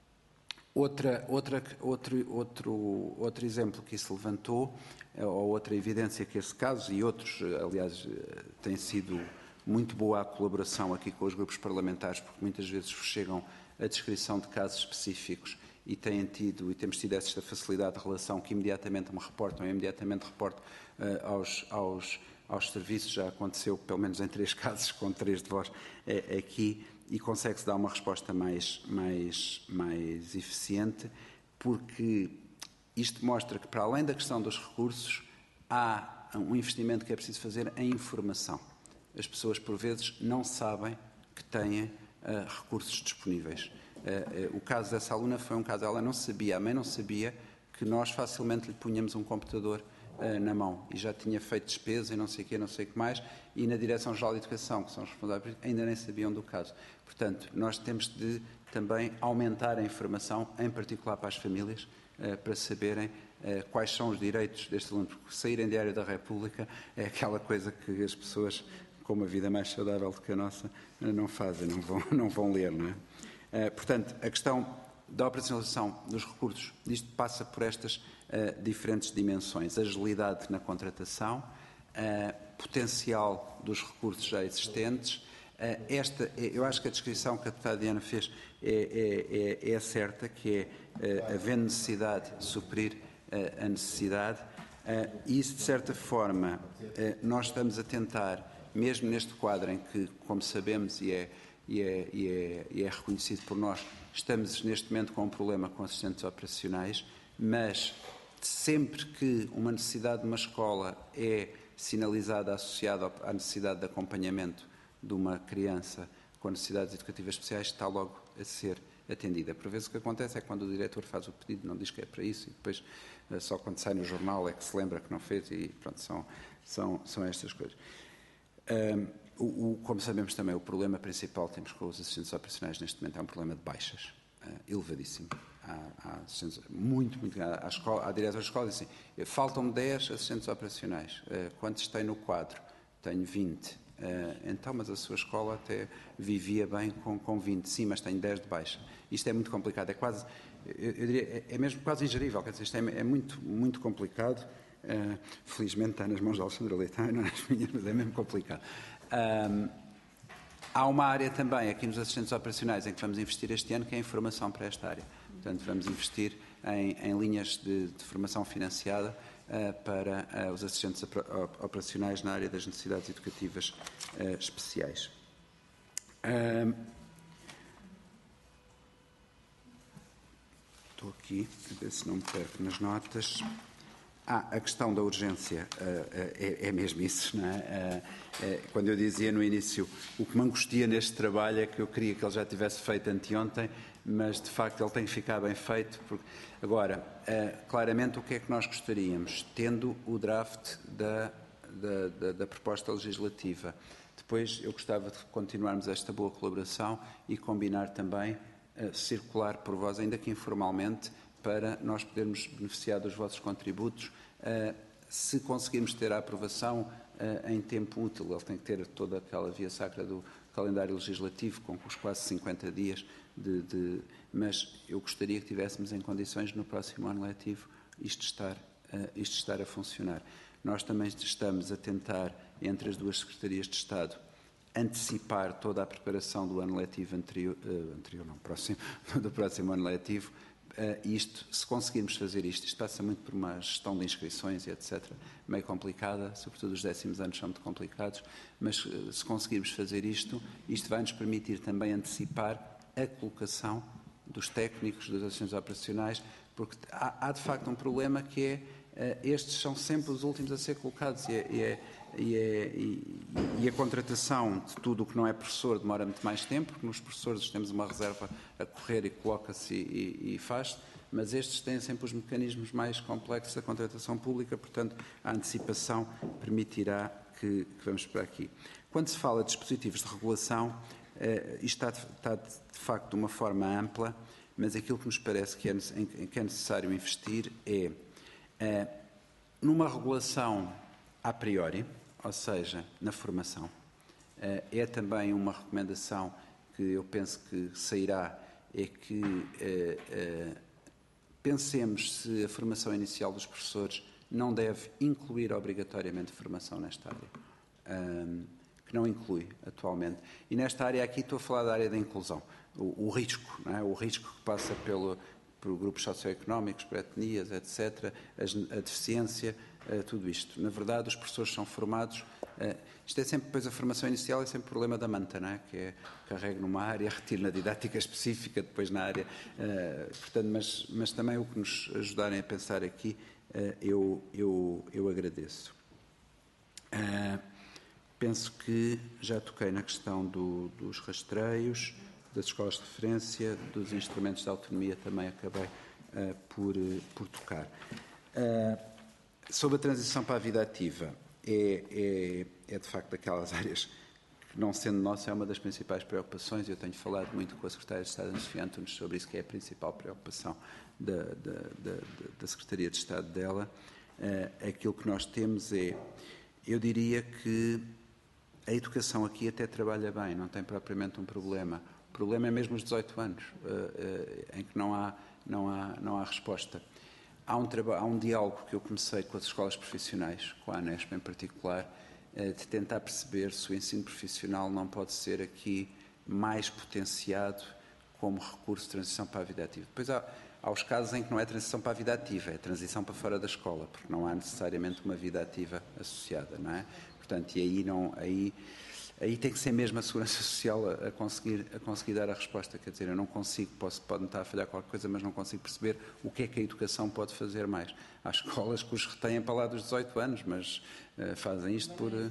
outra, outra, outro, outro, outro exemplo que isso levantou, ou outra evidência que esse caso, e outros, aliás, têm sido muito boa a colaboração aqui com os grupos parlamentares, porque muitas vezes chegam a descrição de casos específicos e têm tido, e temos tido esta facilidade de relação que imediatamente me reportam, e imediatamente reporto uh, aos, aos, aos serviços. Já aconteceu, pelo menos em três casos, com três de vós uh, aqui, e consegue-se dar uma resposta mais, mais, mais eficiente, porque isto mostra que, para além da questão dos recursos, há um investimento que é preciso fazer em informação. As pessoas, por vezes, não sabem que têm uh, recursos disponíveis. Uh, uh, o caso dessa aluna foi um caso, ela não sabia, a mãe não sabia que nós facilmente lhe punhamos um computador uh, na mão, e já tinha feito despesa e não sei o quê, não sei o que mais, e na Direção-Geral de Educação, que são os responsáveis, ainda nem sabiam do caso. Portanto, nós temos de também aumentar a informação, em particular para as famílias, uh, para saberem uh, quais são os direitos deste aluno, porque sair em Diário da República é aquela coisa que as pessoas com uma vida mais saudável do que a nossa não fazem, não vão, não vão ler, não é? Uh, portanto, a questão da operacionalização dos recursos, isto passa por estas uh, diferentes dimensões. Agilidade na contratação, uh, potencial dos recursos já existentes. Uh, esta, eu acho que a descrição que a deputada Diana fez é, é, é, é certa, que é, uh, havendo necessidade, suprir uh, a necessidade. Uh, e isso, de certa forma, uh, nós estamos a tentar, mesmo neste quadro em que, como sabemos, e é, e é, e é, e é reconhecido por nós, estamos neste momento com um problema com assistentes operacionais, mas sempre que uma necessidade de uma escola é sinalizada, associada à necessidade de acompanhamento de uma criança com necessidades educativas especiais, está logo a ser atendida. Por vezes o que acontece é que quando o diretor faz o pedido, não diz que é para isso, e depois só quando sai no jornal é que se lembra que não fez, e pronto, são, são, são estas coisas. Um, o, o, como sabemos também, o problema principal que temos com os assistentes operacionais neste momento é um problema de baixas, uh, elevadíssimo. Há, há assistentes, muito, muito grande. À, escola, à diretora da escola diz assim, faltam-me dez assistentes operacionais. Uh, quantos tem no quadro? Tenho vinte. Uh, então, mas a sua escola até vivia bem com, com vinte. Sim, mas tenho dez de baixa. Isto é muito complicado, é quase, eu, eu diria, é, é mesmo quase ingerível. Quer dizer, isto é, é muito, muito complicado. Uh, felizmente está nas mãos de Alexandra Leitão, não nas minhas, mas é mesmo complicado. Um, há uma área também aqui nos assistentes operacionais em que vamos investir este ano, que é a informação para esta área. Portanto, vamos investir em, em linhas de, de formação financiada uh, para uh, os assistentes operacionais na área das necessidades educativas uh, especiais. Um, estou aqui, a ver se não me perco nas notas. Ah, a questão da urgência uh, uh, é, é mesmo isso, não é? Uh, uh, quando eu dizia no início, o que me angustia neste trabalho é que eu queria que ele já tivesse feito anteontem, mas de facto ele tem que ficar bem feito. Porque... Agora, uh, claramente o que é que nós gostaríamos? Tendo o draft da, da, da, da proposta legislativa. Depois eu gostava de continuarmos esta boa colaboração e combinar também, uh, circular por vós, ainda que informalmente, para nós podermos beneficiar dos vossos contributos, uh, se conseguirmos ter a aprovação uh, em tempo útil. Ele tem que ter toda aquela via sacra do calendário legislativo, com os quase cinquenta dias, de, de... mas eu gostaria que tivéssemos em condições, no próximo ano letivo, isto estar, uh, isto estar a funcionar. Nós também estamos a tentar, entre as duas Secretarias de Estado, antecipar toda a preparação do ano letivo anterior, uh, anterior não, próximo, do próximo ano letivo. Uh, isto, se conseguirmos fazer isto, isto passa muito por uma gestão de inscrições e etcétera, meio complicada, sobretudo os décimos anos são muito complicados, mas uh, se conseguirmos fazer isto, isto vai nos permitir também antecipar a colocação dos técnicos, dos assistentes operacionais, porque há, há de facto um problema que é, uh, estes são sempre os últimos a ser colocados, e, é, e, é, e, é, e, e a contratação de tudo o que não é professor demora muito mais tempo, porque nos professores temos uma reserva a correr e coloca-se e, e, e faz, mas estes têm sempre os mecanismos mais complexos da contratação pública, portanto a antecipação permitirá que, que vamos para aqui. Quando se fala de dispositivos de regulação, eh, isto está, está de, de facto de uma forma ampla, mas aquilo que nos parece que é, em, em que é necessário investir é eh, numa regulação a priori, ou seja, na formação. Eh, é também uma recomendação que eu penso que sairá, é que eh, eh, pensemos se a formação inicial dos professores não deve incluir obrigatoriamente formação nesta área. Um, que não inclui atualmente. E nesta área aqui estou a falar da área da inclusão, o, o risco, não é? O risco que passa pelo, por grupos socioeconómicos, por etnias, etcétera, a, a deficiência, uh, tudo isto. Na verdade, os professores são formados, uh, isto é sempre, depois a formação inicial é sempre o problema da manta, não é? Que é, carrego numa área, retiro na didática específica, depois na área, uh, portanto, mas, mas também o que nos ajudarem a pensar aqui, uh, eu, eu, eu agradeço. Uh, penso que já toquei na questão do, dos rastreios, das escolas de referência, dos instrumentos de autonomia, também acabei uh, por, uh, por tocar. Uh, sobre a transição para a vida ativa, é, é, é de facto daquelas áreas que, não sendo nossa, é uma das principais preocupações. Eu tenho falado muito com a Secretária de Estado, Ana Sofia Antunes, sobre isso, que é a principal preocupação da, da, da, da Secretaria de Estado dela. Uh, aquilo que nós temos é, eu diria que a educação aqui até trabalha bem, não tem propriamente um problema. O problema é mesmo os dezoito anos, uh, uh, em que não há, não há, não há resposta. Há um, há um diálogo que eu comecei com as escolas profissionais, com a ANESP em particular, uh, de tentar perceber se o ensino profissional não pode ser aqui mais potenciado como recurso de transição para a vida ativa. Depois há, há os casos em que não é transição para a vida ativa, é transição para fora da escola, porque não há necessariamente uma vida ativa associada, não é? Portanto, e aí, não, aí, aí tem que ser mesmo a Segurança Social a, a, conseguir, a conseguir dar a resposta. Quer dizer, eu não consigo, posso, pode estar a falhar qualquer coisa, mas não consigo perceber o que é que a educação pode fazer mais. Há escolas que os retêm para lá dos dezoito anos, mas uh, fazem isto por... Uh,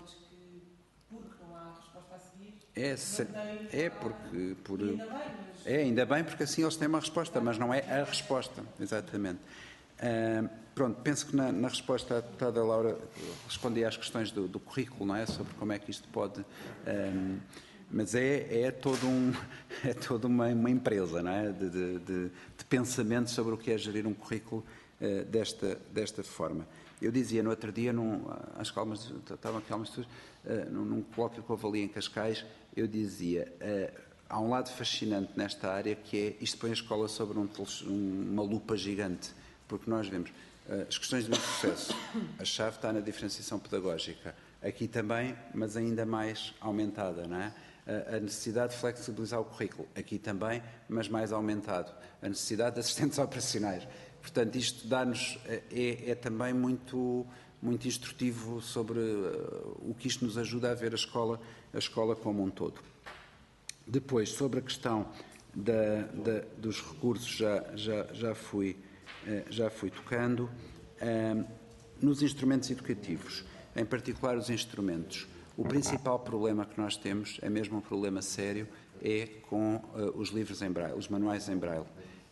é, se, é porque... Por, é, ainda bem, porque assim eles têm uma resposta, mas não é a resposta, exatamente. Uh, pronto, penso que na, na resposta à deputada Laura respondi às questões do, do currículo, não é? Sobre como é que isto pode... Um, mas é, é todo um, é toda uma, uma empresa, não é? De, de, de, de pensamento sobre o que é gerir um currículo uh, desta, desta forma. Eu dizia no outro dia, num, acho que algumas, estavam aqui algumas pessoas, uh, num, num colóquio que houve ali em Cascais, eu dizia... Uh, há um lado fascinante nesta área que é, isto põe a escola sobre um, uma lupa gigante, porque nós vemos uh, as questões do sucesso, a chave está na diferenciação pedagógica, aqui também, mas ainda mais aumentada, não é? Uh, a necessidade de flexibilizar o currículo, aqui também, mas mais aumentado, a necessidade de assistentes operacionais. Portanto, isto dá-nos, é, é também muito, muito instrutivo sobre uh, o que isto nos ajuda a ver a escola, a escola como um todo. Depois, sobre a questão da, da, dos recursos, já, já, já, fui, já fui tocando. Nos instrumentos educativos, em particular os instrumentos, o principal problema que nós temos, é mesmo um problema sério, é com os livros em braille, os manuais em braille.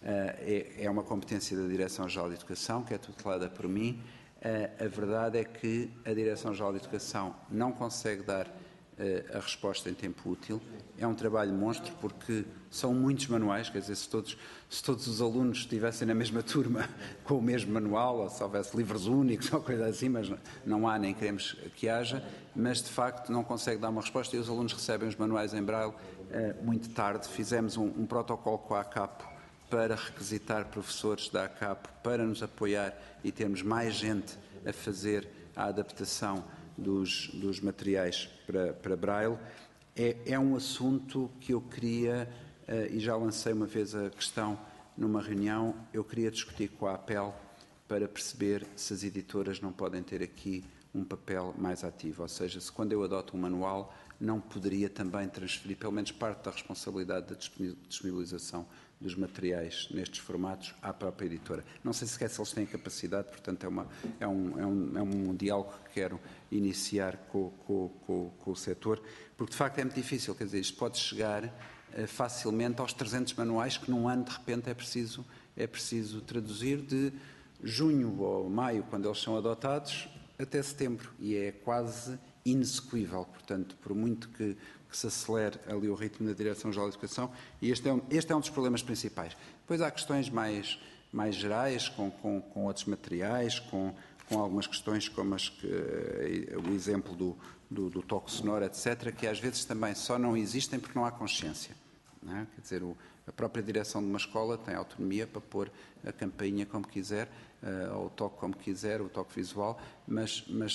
É uma competência da Direção-Geral de Educação, que é tutelada por mim. A verdade é que a Direção-Geral de Educação não consegue dar a resposta em tempo útil. É um trabalho monstro porque são muitos manuais, quer dizer, se todos, se todos os alunos estivessem na mesma turma com o mesmo manual, ou se houvesse livros únicos ou coisa assim, mas não há, nem queremos que haja, mas de facto não consegue dar uma resposta e os alunos recebem os manuais em braille uh, muito tarde. Fizemos um, um protocolo com a ACAPO para requisitar professores da ACAPO para nos apoiar e termos mais gente a fazer a adaptação Dos, dos materiais para, para braille. É, é um assunto que eu queria, uh, e já lancei uma vez a questão numa reunião, eu queria discutir com a APEL para perceber se as editoras não podem ter aqui um papel mais ativo, ou seja, se quando eu adoto um manual não poderia também transferir pelo menos parte da responsabilidade da disponibilização dos materiais nestes formatos à própria editora. Não sei sequer se eles têm capacidade, portanto é, uma, é, um, é, um, é um diálogo que quero iniciar com, com, com, com o setor, porque de facto é muito difícil, quer dizer, isto pode chegar uh, facilmente aos trezentos manuais que num ano de repente é preciso, é preciso traduzir de junho ou maio, quando eles são adotados, até setembro, e é quase inexecuível, portanto, por muito que, que se acelere ali o ritmo da Direção-Geral de Educação, e este é, um, este é um dos problemas principais. Depois há questões mais, mais gerais, com, com, com outros materiais, com, com algumas questões como as que, o exemplo do, do, do toque sonoro, etcétera, que às vezes também só não existem porque não há consciência. Não é? Quer dizer, o, a própria direção de uma escola tem autonomia para pôr a campainha como quiser, uh, ou o toque como quiser, o toque visual, mas, mas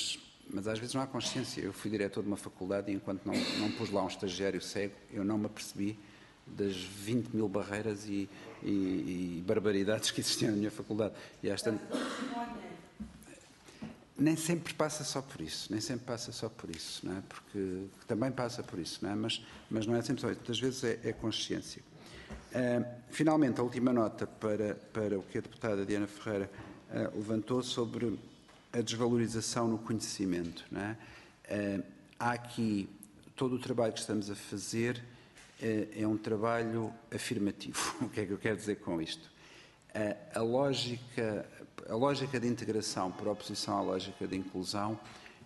mas às vezes não há consciência. Eu fui diretor de uma faculdade e enquanto não, não pus lá um estagiário cego, eu não me apercebi das vinte mil barreiras e, e, e barbaridades que existiam na minha faculdade. E esta... Nem sempre passa só por isso, nem sempre passa só por isso, não é? Porque também passa por isso, não é? Mas, mas não é sempre só isso, muitas vezes é, é consciência. Uh, finalmente, a última nota para, para o que a deputada Diana Ferreira uh, levantou sobre a desvalorização no conhecimento, não é? Uh, há aqui todo o trabalho que estamos a fazer uh, é um trabalho afirmativo. O que é que eu quero dizer com isto? Uh, a lógica, a lógica de integração, por oposição à lógica de inclusão, uh,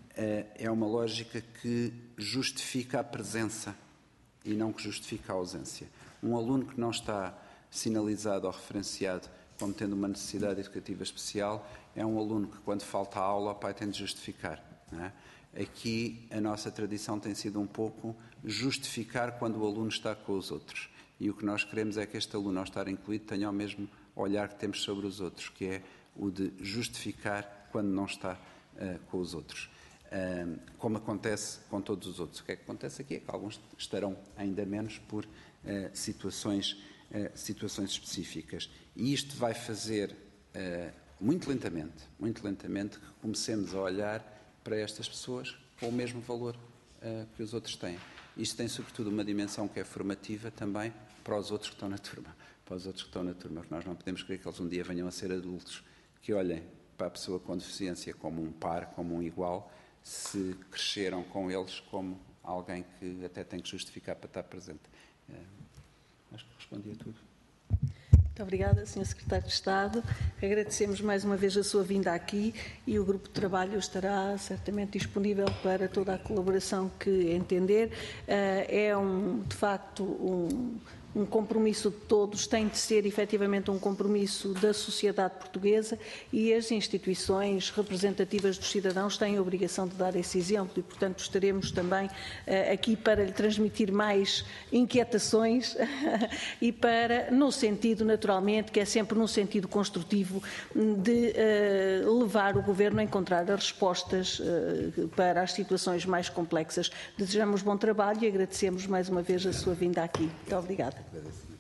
é uma lógica que justifica a presença e não que justifica a ausência. Um aluno que não está sinalizado ou referenciado como tendo uma necessidade educativa especial é um aluno que, quando falta a aula, o pai tem de justificar. Não é? Aqui, a nossa tradição tem sido um pouco justificar quando o aluno está com os outros. E o que nós queremos é que este aluno, ao estar incluído, tenha o mesmo olhar que temos sobre os outros, que é o de justificar quando não está uh, com os outros. Uh, como acontece com todos os outros. O que é que acontece aqui é que alguns estarão ainda menos por uh, situações, uh, situações específicas. E isto vai fazer, uh, muito lentamente, muito lentamente, que comecemos a olhar para estas pessoas com o mesmo valor uh, que os outros têm. Isto tem, sobretudo, uma dimensão que é formativa também para os outros que estão na turma. Para os outros que estão na turma. Nós não podemos querer que eles um dia venham a ser adultos, que olhem para a pessoa com deficiência como um par, como um igual, se cresceram com eles como alguém que até tem que justificar para estar presente. É, acho que respondi a tudo. Muito obrigada, senhor Secretário de Estado. Agradecemos mais uma vez a sua vinda aqui e o Grupo de Trabalho estará certamente disponível para toda a colaboração que entender. É, um, de facto, um... um compromisso de todos, tem de ser efetivamente um compromisso da sociedade portuguesa e as instituições representativas dos cidadãos têm a obrigação de dar esse exemplo e, portanto, estaremos também uh, aqui para lhe transmitir mais inquietações e para, no sentido, naturalmente, que é sempre num sentido construtivo, de uh, levar o Governo a encontrar as respostas uh, para as situações mais complexas. Desejamos bom trabalho e agradecemos mais uma vez a sua vinda aqui. Muito obrigada. Agradeço.